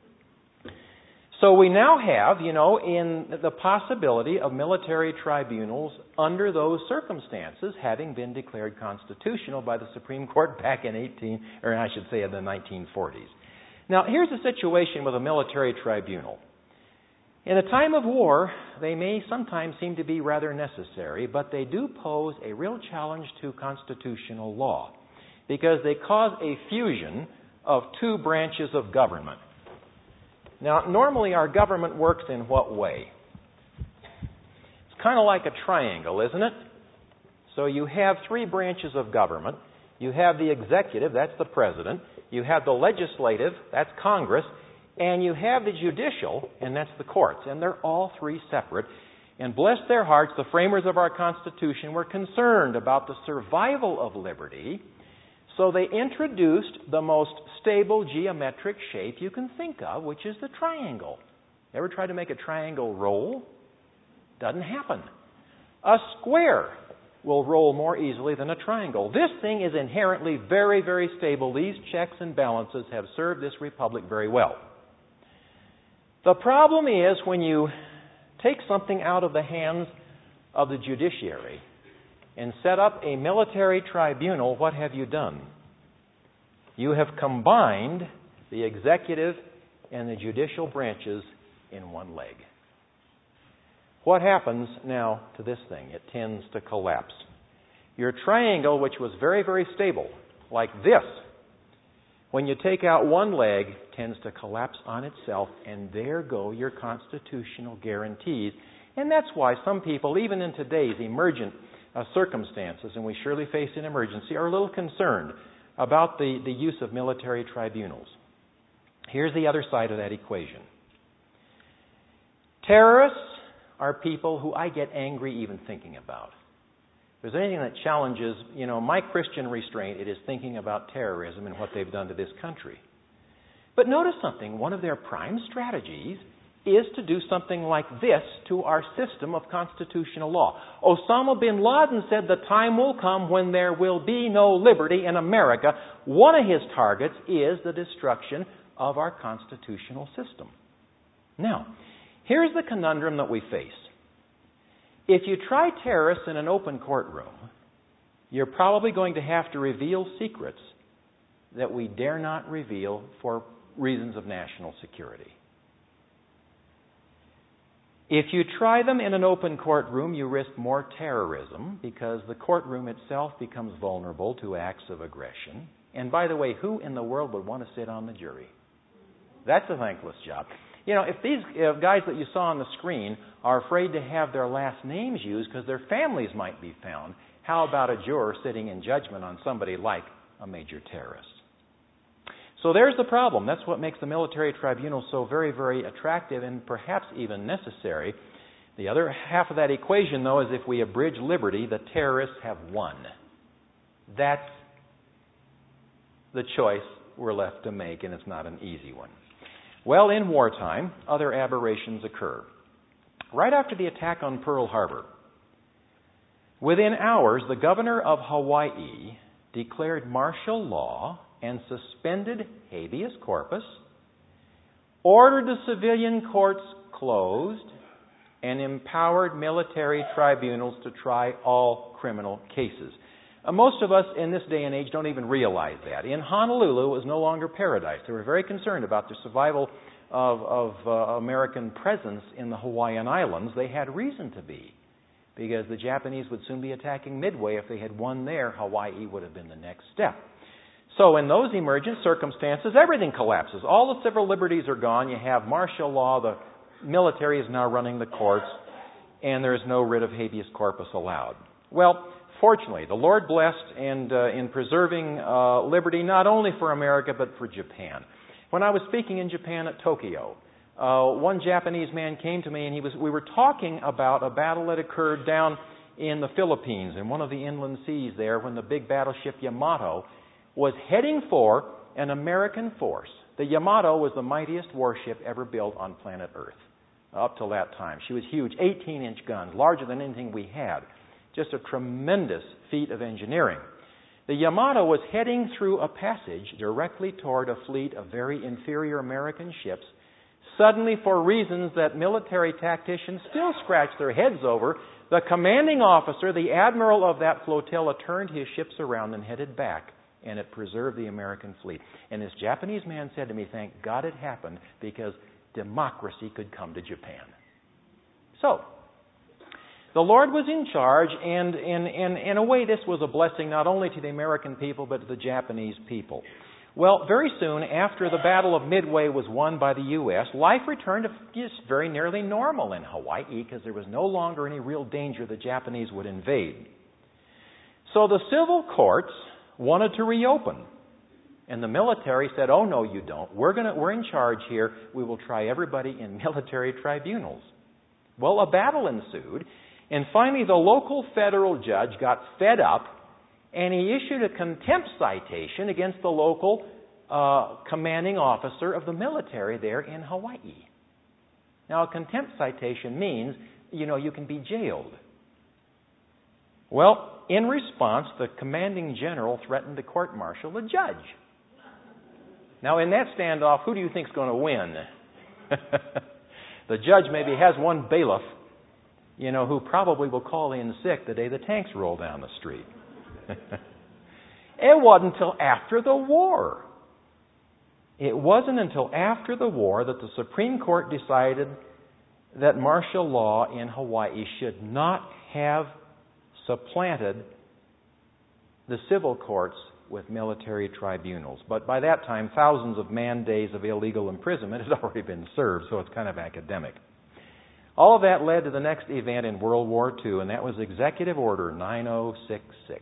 So we now have, in the possibility of military tribunals under those circumstances having been declared constitutional by the Supreme Court back in in the 1940s. Now, here's the situation with a military tribunal. In a time of war, they may sometimes seem to be rather necessary, but they do pose a real challenge to constitutional law because they cause a fusion of 2 branches of government. Now, normally our government works in what way? It's kind of like a triangle, isn't it? So you have 3 branches of government. You have the executive, that's the president. You have the legislative, that's Congress. And you have the judicial, and that's the courts. And they're all 3 separate. And bless their hearts, the framers of our Constitution were concerned about the survival of liberty. So they introduced the most stable geometric shape you can think of, which is the triangle. Ever tried to make a triangle roll? Doesn't happen. A square will roll more easily than a triangle. This thing is inherently very, very stable. These checks and balances have served this republic very well. The problem is when you take something out of the hands of the judiciary and set up a military tribunal, what have you done? You have combined the executive and the judicial branches in one leg. What happens now to this thing? It tends to collapse. Your triangle, which was very, very stable, like this, when you take out one leg, tends to collapse on itself, and there go your constitutional guarantees. And that's why some people, even in today's emergent circumstances, and we surely face an emergency, are a little concerned about the use of military tribunals. Here's the other side of that equation. Terrorists are people who I get angry even thinking about. If there's anything that challenges, my Christian restraint, it is thinking about terrorism and what they've done to this country. But notice something. One of their prime strategies is to do something like this to our system of constitutional law. Osama bin Laden said the time will come when there will be no liberty in America. One of his targets is the destruction of our constitutional system. Now, here's the conundrum that we face. If you try terrorists in an open courtroom, you're probably going to have to reveal secrets that we dare not reveal for reasons of national security. If you try them in an open courtroom, you risk more terrorism because the courtroom itself becomes vulnerable to acts of aggression. And by the way, who in the world would want to sit on the jury? That's a thankless job. If these guys that you saw on the screen are afraid to have their last names used because their families might be found, how about a juror sitting in judgment on somebody like a major terrorist? So there's the problem. That's what makes the military tribunal so very, very attractive and perhaps even necessary. The other half of that equation, though, is if we abridge liberty, the terrorists have won. That's the choice we're left to make, and it's not an easy one. Well, in wartime, other aberrations occur. Right after the attack on Pearl Harbor, within hours, the governor of Hawaii declared martial law and suspended habeas corpus, ordered the civilian courts closed, and empowered military tribunals to try all criminal cases. Most of us in this day and age don't even realize that. In Honolulu, it was no longer paradise. They were very concerned about the survival of American presence in the Hawaiian Islands. They had reason to be, because the Japanese would soon be attacking Midway. If they had won there, Hawaii would have been the next step. So in those emergent circumstances, everything collapses. All the civil liberties are gone. You have martial law. The military is now running the courts, and there is no writ of habeas corpus allowed. Well, fortunately, the Lord blessed in preserving liberty not only for America but for Japan. When I was speaking in Japan at Tokyo, one Japanese man came to me, and we were talking about a battle that occurred down in the Philippines, in one of the inland seas there, when the big battleship Yamato was heading for an American force. The Yamato was the mightiest warship ever built on planet Earth up till that time. She was huge, 18-inch guns, larger than anything we had. Just a tremendous feat of engineering. The Yamato was heading through a passage directly toward a fleet of very inferior American ships. Suddenly, for reasons that military tacticians still scratch their heads over, the commanding officer, the admiral of that flotilla, turned his ships around and headed back, and it preserved the American fleet. And this Japanese man said to me, thank God it happened, because democracy could come to Japan. So, the Lord was in charge, and in a way this was a blessing not only to the American people but to the Japanese people. Well, very soon after the Battle of Midway was won by the U.S., life returned to just very nearly normal in Hawaii, because there was no longer any real danger the Japanese would invade. So the civil courts wanted to reopen, and the military said, oh no, you don't. We're in charge here. We will try everybody in military tribunals. Well, a battle ensued, and finally the local federal judge got fed up, and he issued a contempt citation against the local commanding officer of the military there in Hawaii. Now, a contempt citation means, you can be jailed. Well, in response, the commanding general threatened to court-martial the judge. Now, in that standoff, who do you think is going to win? The judge maybe has one bailiff, who probably will call in sick the day the tanks roll down the street. It wasn't until after the war. It wasn't until after the war that the Supreme Court decided that martial law in Hawaii should not have supplanted the civil courts with military tribunals. But by that time, thousands of man-days of illegal imprisonment had already been served, so it's kind of academic. All of that led to the next event in World War II, and that was Executive Order 9066.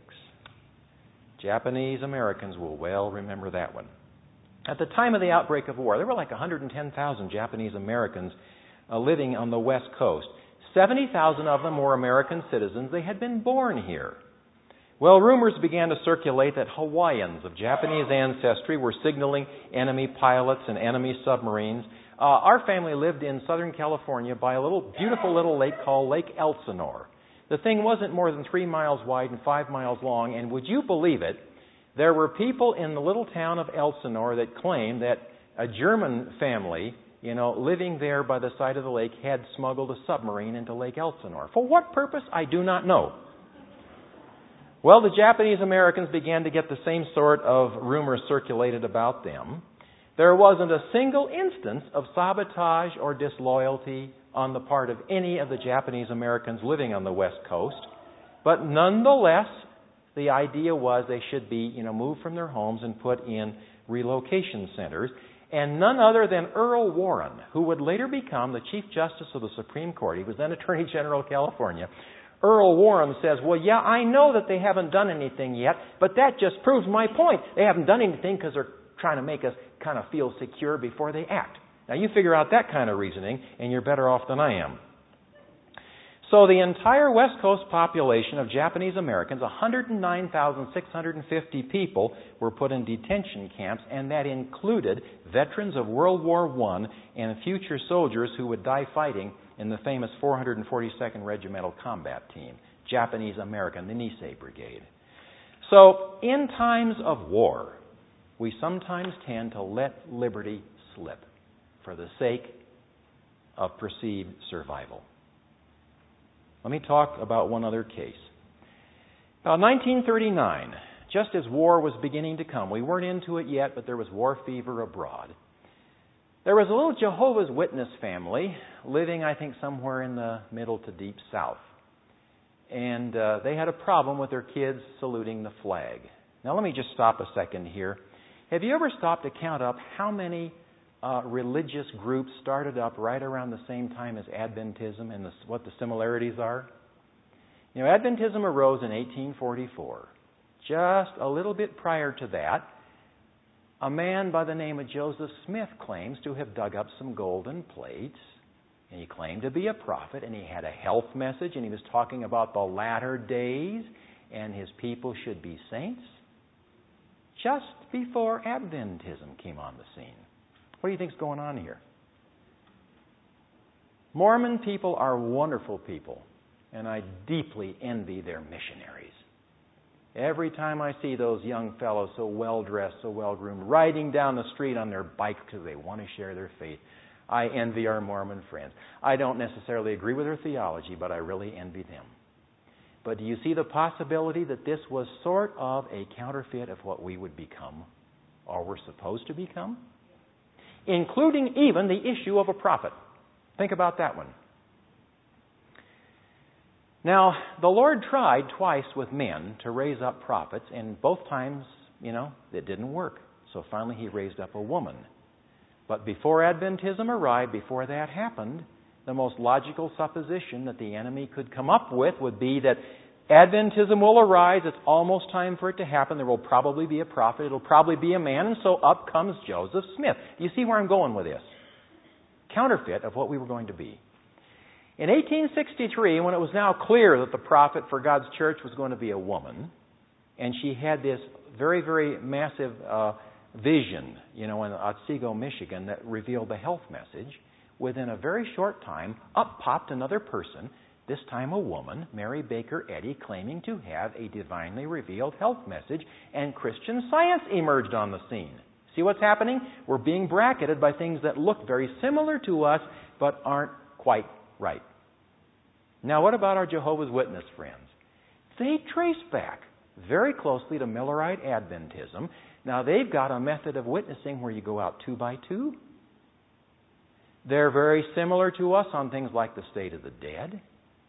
Japanese Americans will well remember that one. At the time of the outbreak of war, there were like 110,000 Japanese Americans living on the West Coast. 70,000 of them were American citizens. They had been born here. Well, rumors began to circulate that Hawaiians of Japanese ancestry were signaling enemy pilots and enemy submarines. Our family lived in Southern California by a beautiful little lake called Lake Elsinore. The thing wasn't more than 3 miles wide and 5 miles long, and would you believe it, there were people in the little town of Elsinore that claimed that a German family, living there by the side of the lake, had smuggled a submarine into Lake Elsinore. For what purpose, I do not know. Well, the Japanese Americans began to get the same sort of rumors circulated about them. There wasn't a single instance of sabotage or disloyalty on the part of any of the Japanese Americans living on the West Coast. But nonetheless, the idea was they should be, moved from their homes and put in relocation centers. And none other than Earl Warren, who would later become the Chief Justice of the Supreme Court, he was then Attorney General of California, Earl Warren says, well, yeah, I know that they haven't done anything yet, but that just proves my point. They haven't done anything because they're trying to make us kind of feel secure before they act. Now, you figure out that kind of reasoning, and you're better off than I am. So the entire West Coast population of Japanese Americans, 109,650 people, were put in detention camps, and that included veterans of World War I and future soldiers who would die fighting in the famous 442nd Regimental Combat Team, Japanese American, the Nisei Brigade. So, in times of war, we sometimes tend to let liberty slip for the sake of perceived survival. Let me talk about one other case. 1939, just as war was beginning to come, we weren't into it yet, but there was war fever abroad. There was a little Jehovah's Witness family living, I think, somewhere in the middle to deep south. And they had a problem with their kids saluting the flag. Now, let me just stop a second here. Have you ever stopped to count up how many religious groups started up right around the same time as Adventism and what the similarities are? You know, Adventism arose in 1844. Just a little bit prior to that, a man by the name of Joseph Smith claims to have dug up some golden plates, and he claimed to be a prophet, and he had a health message, and he was talking about the latter days, and his people should be saints, just before Adventism came on the scene. What do you think is going on here? Mormon people are wonderful people, and I deeply envy their missionaries. Every time I see those young fellows so well-dressed, so well-groomed, riding down the street on their bike because they want to share their faith, I envy our Mormon friends. I don't necessarily agree with their theology, but I really envy them. But do you see the possibility that this was sort of a counterfeit of what we would become, or were supposed to become? Including even the issue of a prophet. Think about that one. Now, the Lord tried twice with men to raise up prophets, and both times, it didn't work. So finally he raised up a woman. But before Adventism arrived, before that happened, the most logical supposition that the enemy could come up with would be that Adventism will arise, it's almost time for it to happen, there will probably be a prophet, it'll probably be a man, and so up comes Joseph Smith. Do you see where I'm going with this? Counterfeit of what we were going to be. In 1863, when it was now clear that the prophet for God's church was going to be a woman, and she had this very, very massive vision, in Otsego, Michigan, that revealed the health message, within a very short time, up popped another person, this time a woman, Mary Baker Eddy, claiming to have a divinely revealed health message, and Christian Science emerged on the scene. See what's happening? We're being bracketed by things that look very similar to us, but aren't quite right. Now, what about our Jehovah's Witness friends? They trace back very closely to Millerite Adventism. Now, they've got a method of witnessing where you go out 2 by 2. They're very similar to us on things like the state of the dead.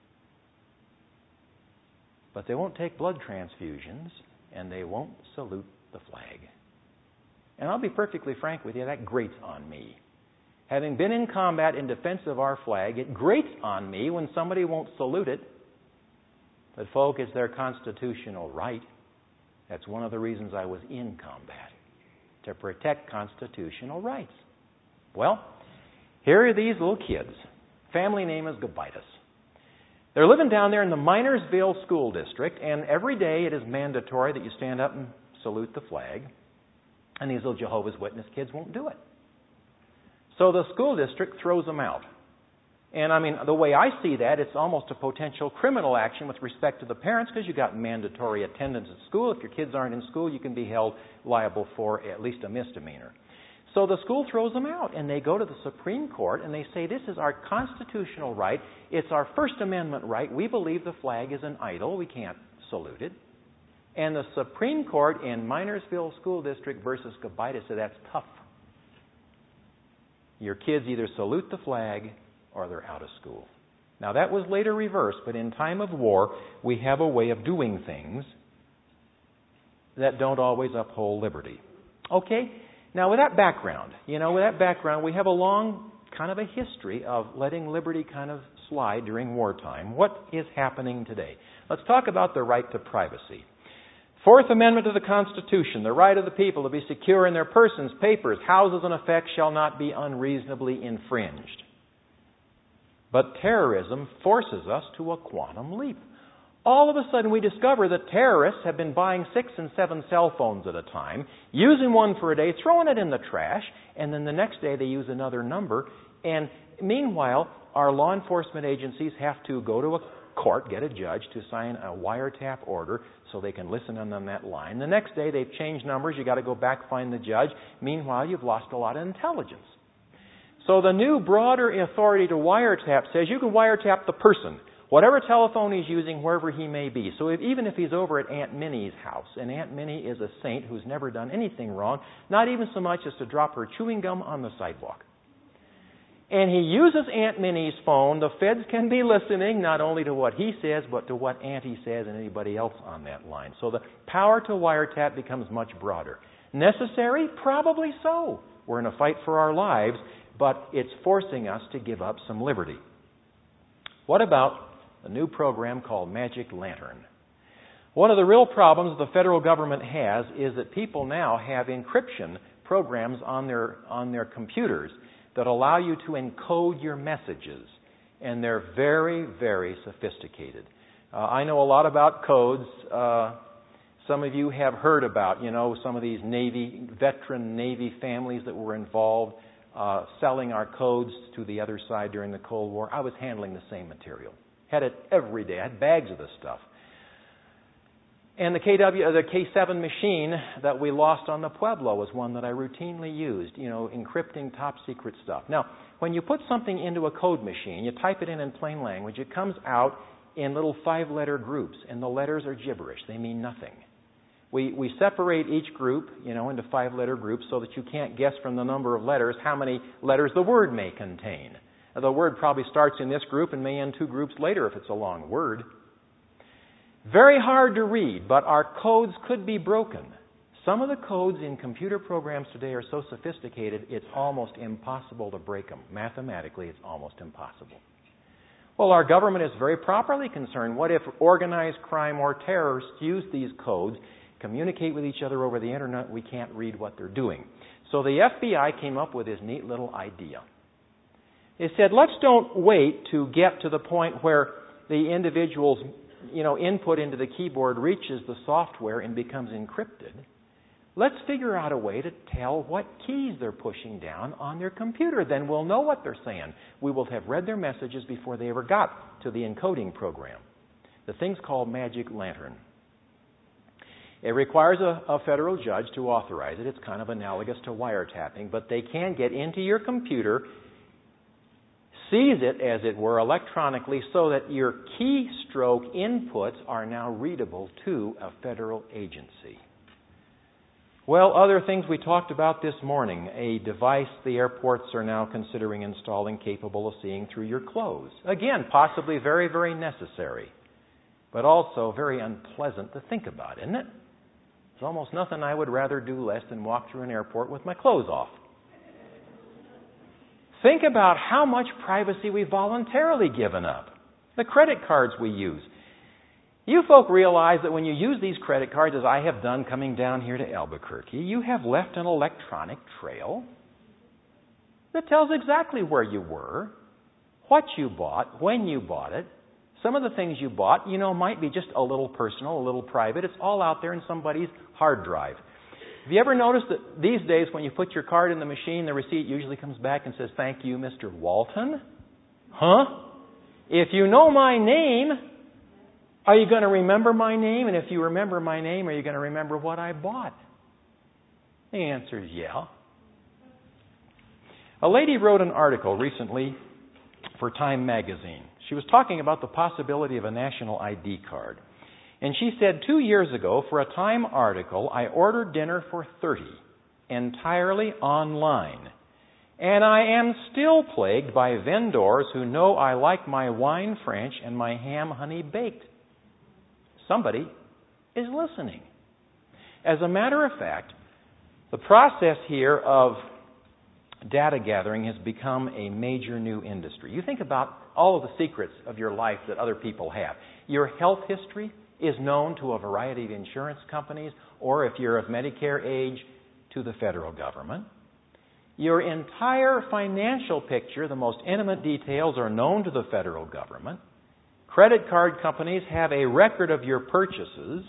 But they won't take blood transfusions, and they won't salute the flag. And I'll be perfectly frank with you, that grates on me. Having been in combat in defense of our flag, it grates on me when somebody won't salute it. But, folk, it's their constitutional right. That's one of the reasons I was in combat, to protect constitutional rights. Well, here are these little kids. Family name is Gobitis. They're living down there in the Minersville School District, and every day it is mandatory that you stand up and salute the flag. And these little Jehovah's Witness kids won't do it. So the school district throws them out. And the way I see that, it's almost a potential criminal action with respect to the parents, because you've got mandatory attendance at school. If your kids aren't in school, you can be held liable for at least a misdemeanor. So the school throws them out, and they go to the Supreme Court, and they say, this is our constitutional right. It's our First Amendment right. We believe the flag is an idol. We can't salute it. And the Supreme Court in Minersville School District versus Gobitis said that's tough. Your kids either salute the flag or they're out of school. Now, that was later reversed, but in time of war, we have a way of doing things that don't always uphold liberty. Okay? Now, with that background, we have a long kind of a history of letting liberty kind of slide during wartime. What is happening today? Let's talk about the right to privacy. Fourth Amendment to the Constitution, the right of the people to be secure in their persons, papers, houses, and effects shall not be unreasonably infringed. But terrorism forces us to a quantum leap. All of a sudden we discover that terrorists have been buying 6 and 7 cell phones at a time, using one for a day, throwing it in the trash, and then the next day they use another number. And meanwhile, our law enforcement agencies have to go to a court, get a judge to sign a wiretap order so they can listen in on that line. The next day they've changed numbers. You've got to go back, find the judge. Meanwhile, you've lost a lot of intelligence. So the new broader authority to wiretap says you can wiretap the person. Whatever telephone he's using, wherever he may be. So even if he's over at Aunt Minnie's house, and Aunt Minnie is a saint who's never done anything wrong, not even so much as to drop her chewing gum on the sidewalk, and he uses Aunt Minnie's phone, the feds can be listening not only to what he says, but to what Auntie says and anybody else on that line. So the power to wiretap becomes much broader. Necessary? Probably so. We're in a fight for our lives, but it's forcing us to give up some liberty. What about a new program called Magic Lantern? One of the real problems the federal government has is that people now have encryption programs on their computers that allow you to encode your messages. And they're very, very sophisticated. I know a lot about codes. Some of you have heard about, some of these veteran Navy families that were involved selling our codes to the other side during the Cold War. I was handling the same material. Had it every day. I had bags of this stuff. And the K7 machine that we lost on the Pueblo was one that I routinely used, encrypting top secret stuff. Now, when you put something into a code machine, you type it in plain language, it comes out in little 5-letter groups, and the letters are gibberish. They mean nothing. We separate each group, into 5-letter groups so that you can't guess from the number of letters how many letters the word may contain. The word probably starts in this group and may end 2 groups later if it's a long word. Very hard to read, but our codes could be broken. Some of the codes in computer programs today are so sophisticated it's almost impossible to break them. Mathematically, it's almost impossible. Well, our government is very properly concerned. What if organized crime or terrorists use these codes, communicate with each other over the internet, we can't read what they're doing? So the FBI came up with this neat little idea. They said, let's don't wait to get to the point where the individual's input into the keyboard reaches the software and becomes encrypted. Let's figure out a way to tell what keys they're pushing down on their computer. Then we'll know what they're saying. We will have read their messages before they ever got to the encoding program. The thing's called Magic Lantern. It requires a federal judge to authorize it. It's kind of analogous to wiretapping, but they can get into your computer, seize it, as it were, electronically so that your keystroke inputs are now readable to a federal agency. Well, other things we talked about this morning. A device the airports are now considering installing capable of seeing through your clothes. Again, possibly very, very necessary, but also very unpleasant to think about, isn't it? There's almost nothing I would rather do less than walk through an airport with my clothes off. Think about how much privacy we've voluntarily given up. The credit cards we use. You folk realize that when you use these credit cards, as I have done coming down here to Albuquerque, you have left an electronic trail that tells exactly where you were, what you bought, when you bought it. Some of the things you bought, might be just a little personal, a little private. It's all out there in somebody's hard drive. Have you ever noticed that these days when you put your card in the machine, the receipt usually comes back and says, "Thank you, Mr. Walton"? Huh? If you know my name, are you going to remember my name? And if you remember my name, are you going to remember what I bought? The answer is yeah. A lady wrote an article recently for Time magazine. She was talking about the possibility of a national ID card. And she said, 2 years ago, for a Time article, I ordered dinner for 30, entirely online. And I am still plagued by vendors who know I like my wine French and my ham honey baked. Somebody is listening. As a matter of fact, the process here of data gathering has become a major new industry. You think about all of the secrets of your life that other people have. Your health history is known to a variety of insurance companies, or if you're of Medicare age, to the federal government. Your entire financial picture, the most intimate details, are known to the federal government. Credit card companies have a record of your purchases.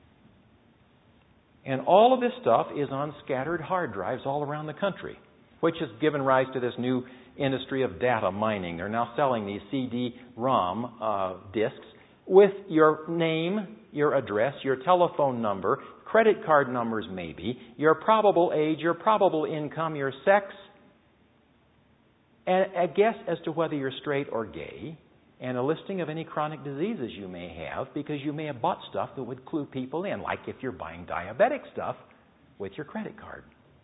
And all of this stuff is on scattered hard drives all around the country, which has given rise to this new industry of data mining. They're now selling these CD-ROM discs with your name, your address, your telephone number, credit card numbers maybe, your probable age, your probable income, your sex, and a guess as to whether you're straight or gay. and a listing of any chronic diseases you may have, because you may have bought stuff that would clue people in, like if you're buying diabetic stuff with your credit card.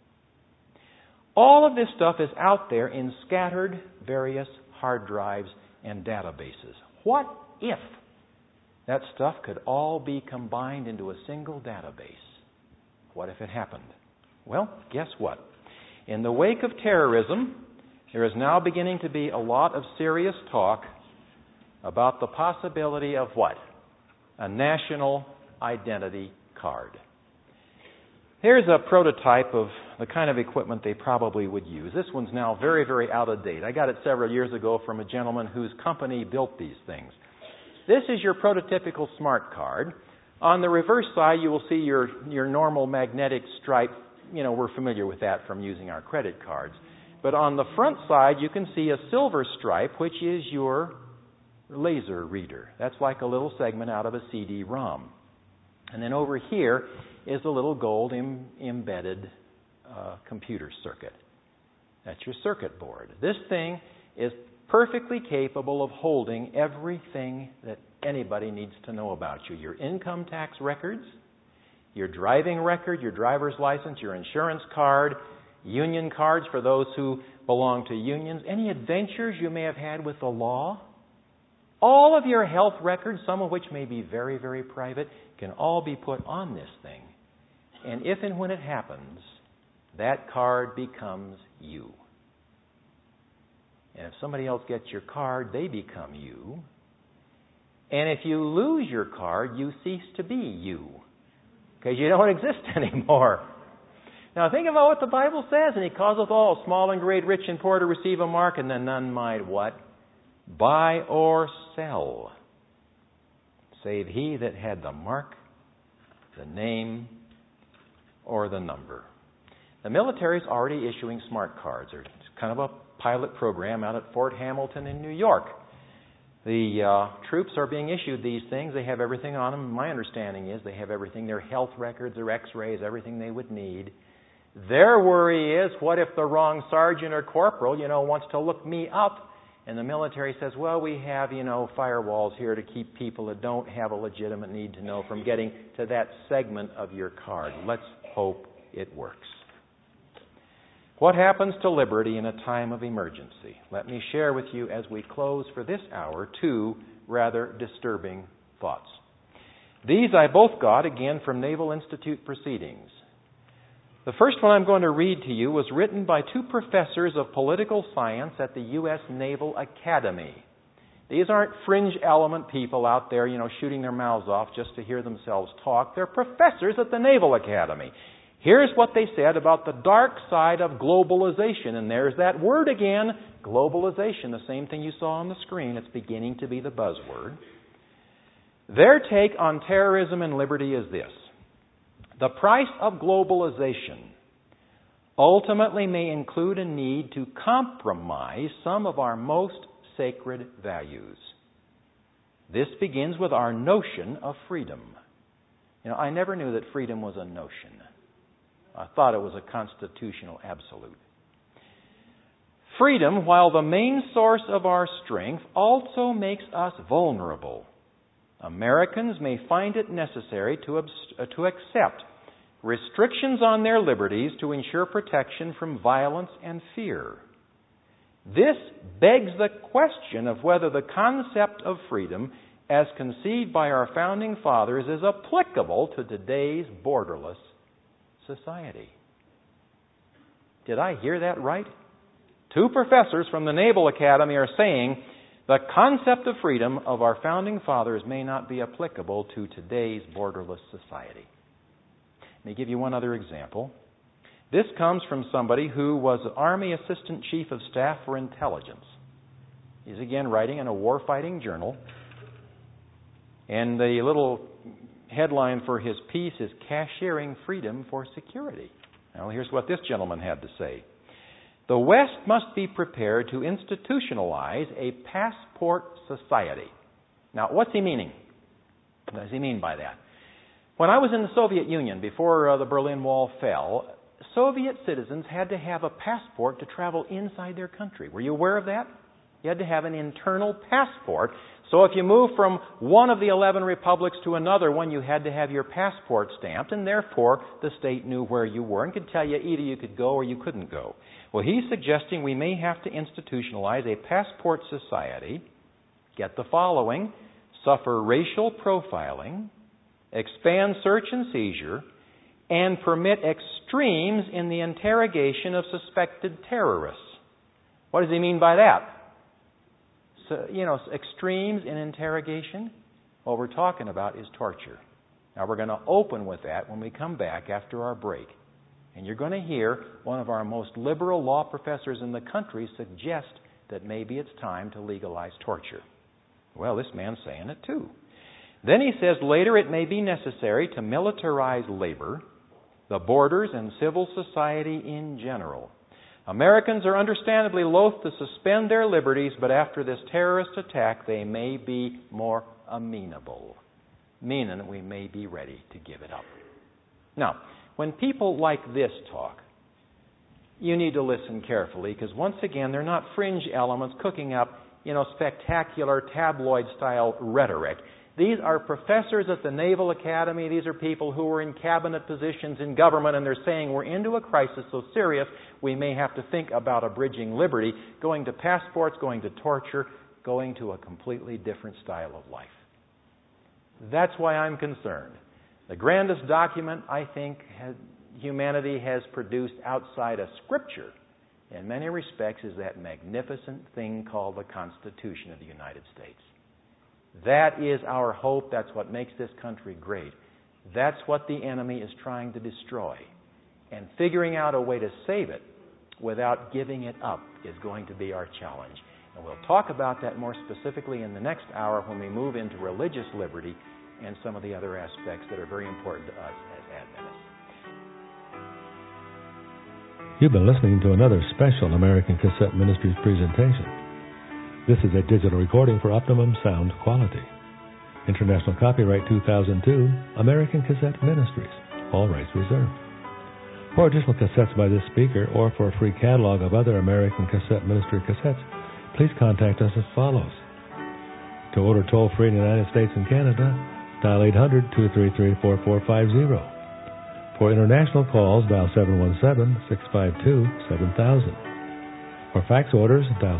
All of this stuff is out there in scattered various hard drives and databases. What if that stuff could all be combined into a single database? What if it happened? Well, guess what? In the wake of terrorism, there is now beginning to be a lot of serious talk about the possibility of what? A national identity card. Here's a prototype of the kind of equipment they probably would use. This one's now very, very out of date. I got it several years ago from a gentleman whose company built these things. This is your prototypical smart card. On the reverse side, you will see your normal magnetic stripe. You know, we're familiar with that from using our credit cards. But on the front side, you can see a silver stripe, which is your laser reader. That's like a little segment out of a CD-ROM. And then over here is a little gold embedded computer circuit. That's your circuit board. This thing is perfectly capable of holding everything that anybody needs to know about you. Your income tax records, your driving record, your driver's license, your insurance card, union cards for those who belong to unions, any adventures you may have had with the law, all of your health records, some of which may be very, very private, can all be put on this thing. And if and when it happens, that card becomes you. And if somebody else gets your card, they become you. And if you lose your card, you cease to be you, because you don't exist anymore. Now think about what the Bible says. And He causeth all, small and great, rich and poor, to receive a mark, and then none might what? Buy or sell, save he that had the mark, the name, or the number. The military is already issuing smart cards. It's kind of a pilot program out at Fort Hamilton in New York. The troops are being issued these things. They have everything on them. My understanding is they have everything, their health records, their x-rays, everything they would need. Their worry is, what if the wrong sergeant or corporal, wants to look me up? And the military says, well, we have, firewalls here to keep people that don't have a legitimate need to know from getting to that segment of your card. Let's hope it works. What happens to liberty in a time of emergency? Let me share with you as we close for this hour 2 rather disturbing thoughts. These I both got, again, from Naval Institute proceedings. The first one I'm going to read to you was written by 2 professors of political science at the U.S. Naval Academy. These aren't fringe element people out there, shooting their mouths off just to hear themselves talk. They're professors at the Naval Academy. Here's what they said about the dark side of globalization. And there's that word again, globalization, the same thing you saw on the screen. It's beginning to be the buzzword. Their take on terrorism and liberty is this. The price of globalization ultimately may include a need to compromise some of our most sacred values. This begins with our notion of freedom. I never knew that freedom was a notion. I thought it was a constitutional absolute. Freedom, while the main source of our strength, also makes us vulnerable. Americans may find it necessary to accept restrictions on their liberties to ensure protection from violence and fear. This begs the question of whether the concept of freedom, as conceived by our founding fathers, is applicable to today's borderless society. Did I hear that right? 2 professors from the Naval Academy are saying the concept of freedom of our founding fathers may not be applicable to today's borderless society. Let me give you one other example. This comes from somebody who was an Army Assistant Chief of Staff for Intelligence. He's again writing in a warfighting journal. And the little headline for his piece is Cashiering Freedom for Security. Now, here's what this gentleman had to say. The West must be prepared to institutionalize a passport society. Now, what's he meaning? What does he mean by that? When I was in the Soviet Union, before the Berlin Wall fell, Soviet citizens had to have a passport to travel inside their country. Were you aware of that? You had to have an internal passport. So if you moved from one of the 11 republics to another one, you had to have your passport stamped, and therefore the state knew where you were and could tell you either you could go or you couldn't go. Well, he's suggesting we may have to institutionalize a passport society, get the following: suffer racial profiling, expand search and seizure, and permit extremes in the interrogation of suspected terrorists. What does he mean by that? So, extremes in interrogation. What we're talking about is torture. Now, we're going to open with that when we come back after our break. And you're going to hear one of our most liberal law professors in the country suggest that maybe it's time to legalize torture. Well, this man's saying it too. Then he says later it may be necessary to militarize labor, the borders, and civil society in general. Americans are understandably loath to suspend their liberties, but after this terrorist attack, they may be more amenable, meaning we may be ready to give it up. Now, when people like this talk, you need to listen carefully, because once again, they're not fringe elements cooking up, spectacular tabloid-style rhetoric. These are professors at the Naval Academy. These are people who are in cabinet positions in government, and they're saying we're into a crisis so serious we may have to think about abridging liberty, going to passports, going to torture, going to a completely different style of life. That's why I'm concerned. The grandest document I think humanity has produced outside of Scripture, in many respects, is that magnificent thing called the Constitution of the United States. That is our hope. That's what makes this country great. That's what the enemy is trying to destroy. And figuring out a way to save it without giving it up is going to be our challenge. And we'll talk about that more specifically in the next hour when we move into religious liberty and some of the other aspects that are very important to us as Adventists. You've been listening to another special American Cassette Ministries presentation. This is a digital recording for optimum sound quality. International copyright 2002, American Cassette Ministries. All rights reserved. For additional cassettes by this speaker or for a free catalog of other American Cassette Ministry cassettes, please contact us as follows. To order toll-free in the United States and Canada, dial 800-233-4450. For international calls, dial 717-652-7000. For fax orders, dial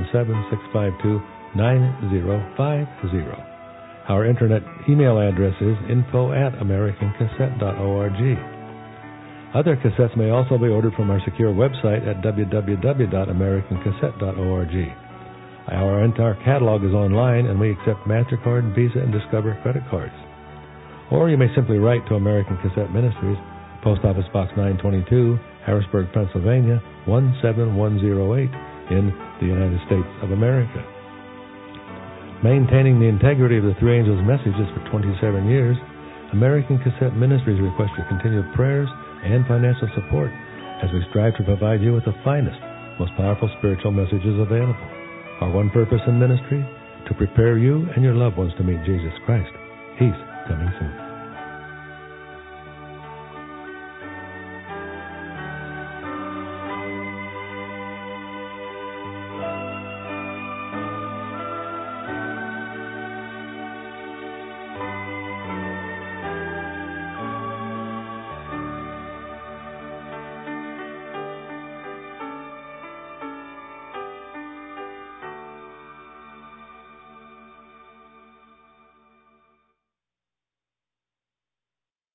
717-652-9050. Our internet email address is info@americancassette.org. Other cassettes may also be ordered from our secure website at www.americancassette.org. Our entire catalog is online, and we accept MasterCard, Visa, and Discover credit cards. Or you may simply write to American Cassette Ministries, Post Office Box 922, Harrisburg, Pennsylvania, 17108 in the United States of America. Maintaining the integrity of the Three Angels' messages for 27 years, American Cassette Ministries requests your continued prayers and financial support as we strive to provide you with the finest, most powerful spiritual messages available. Our one purpose in ministry, to prepare you and your loved ones to meet Jesus Christ. He's coming soon.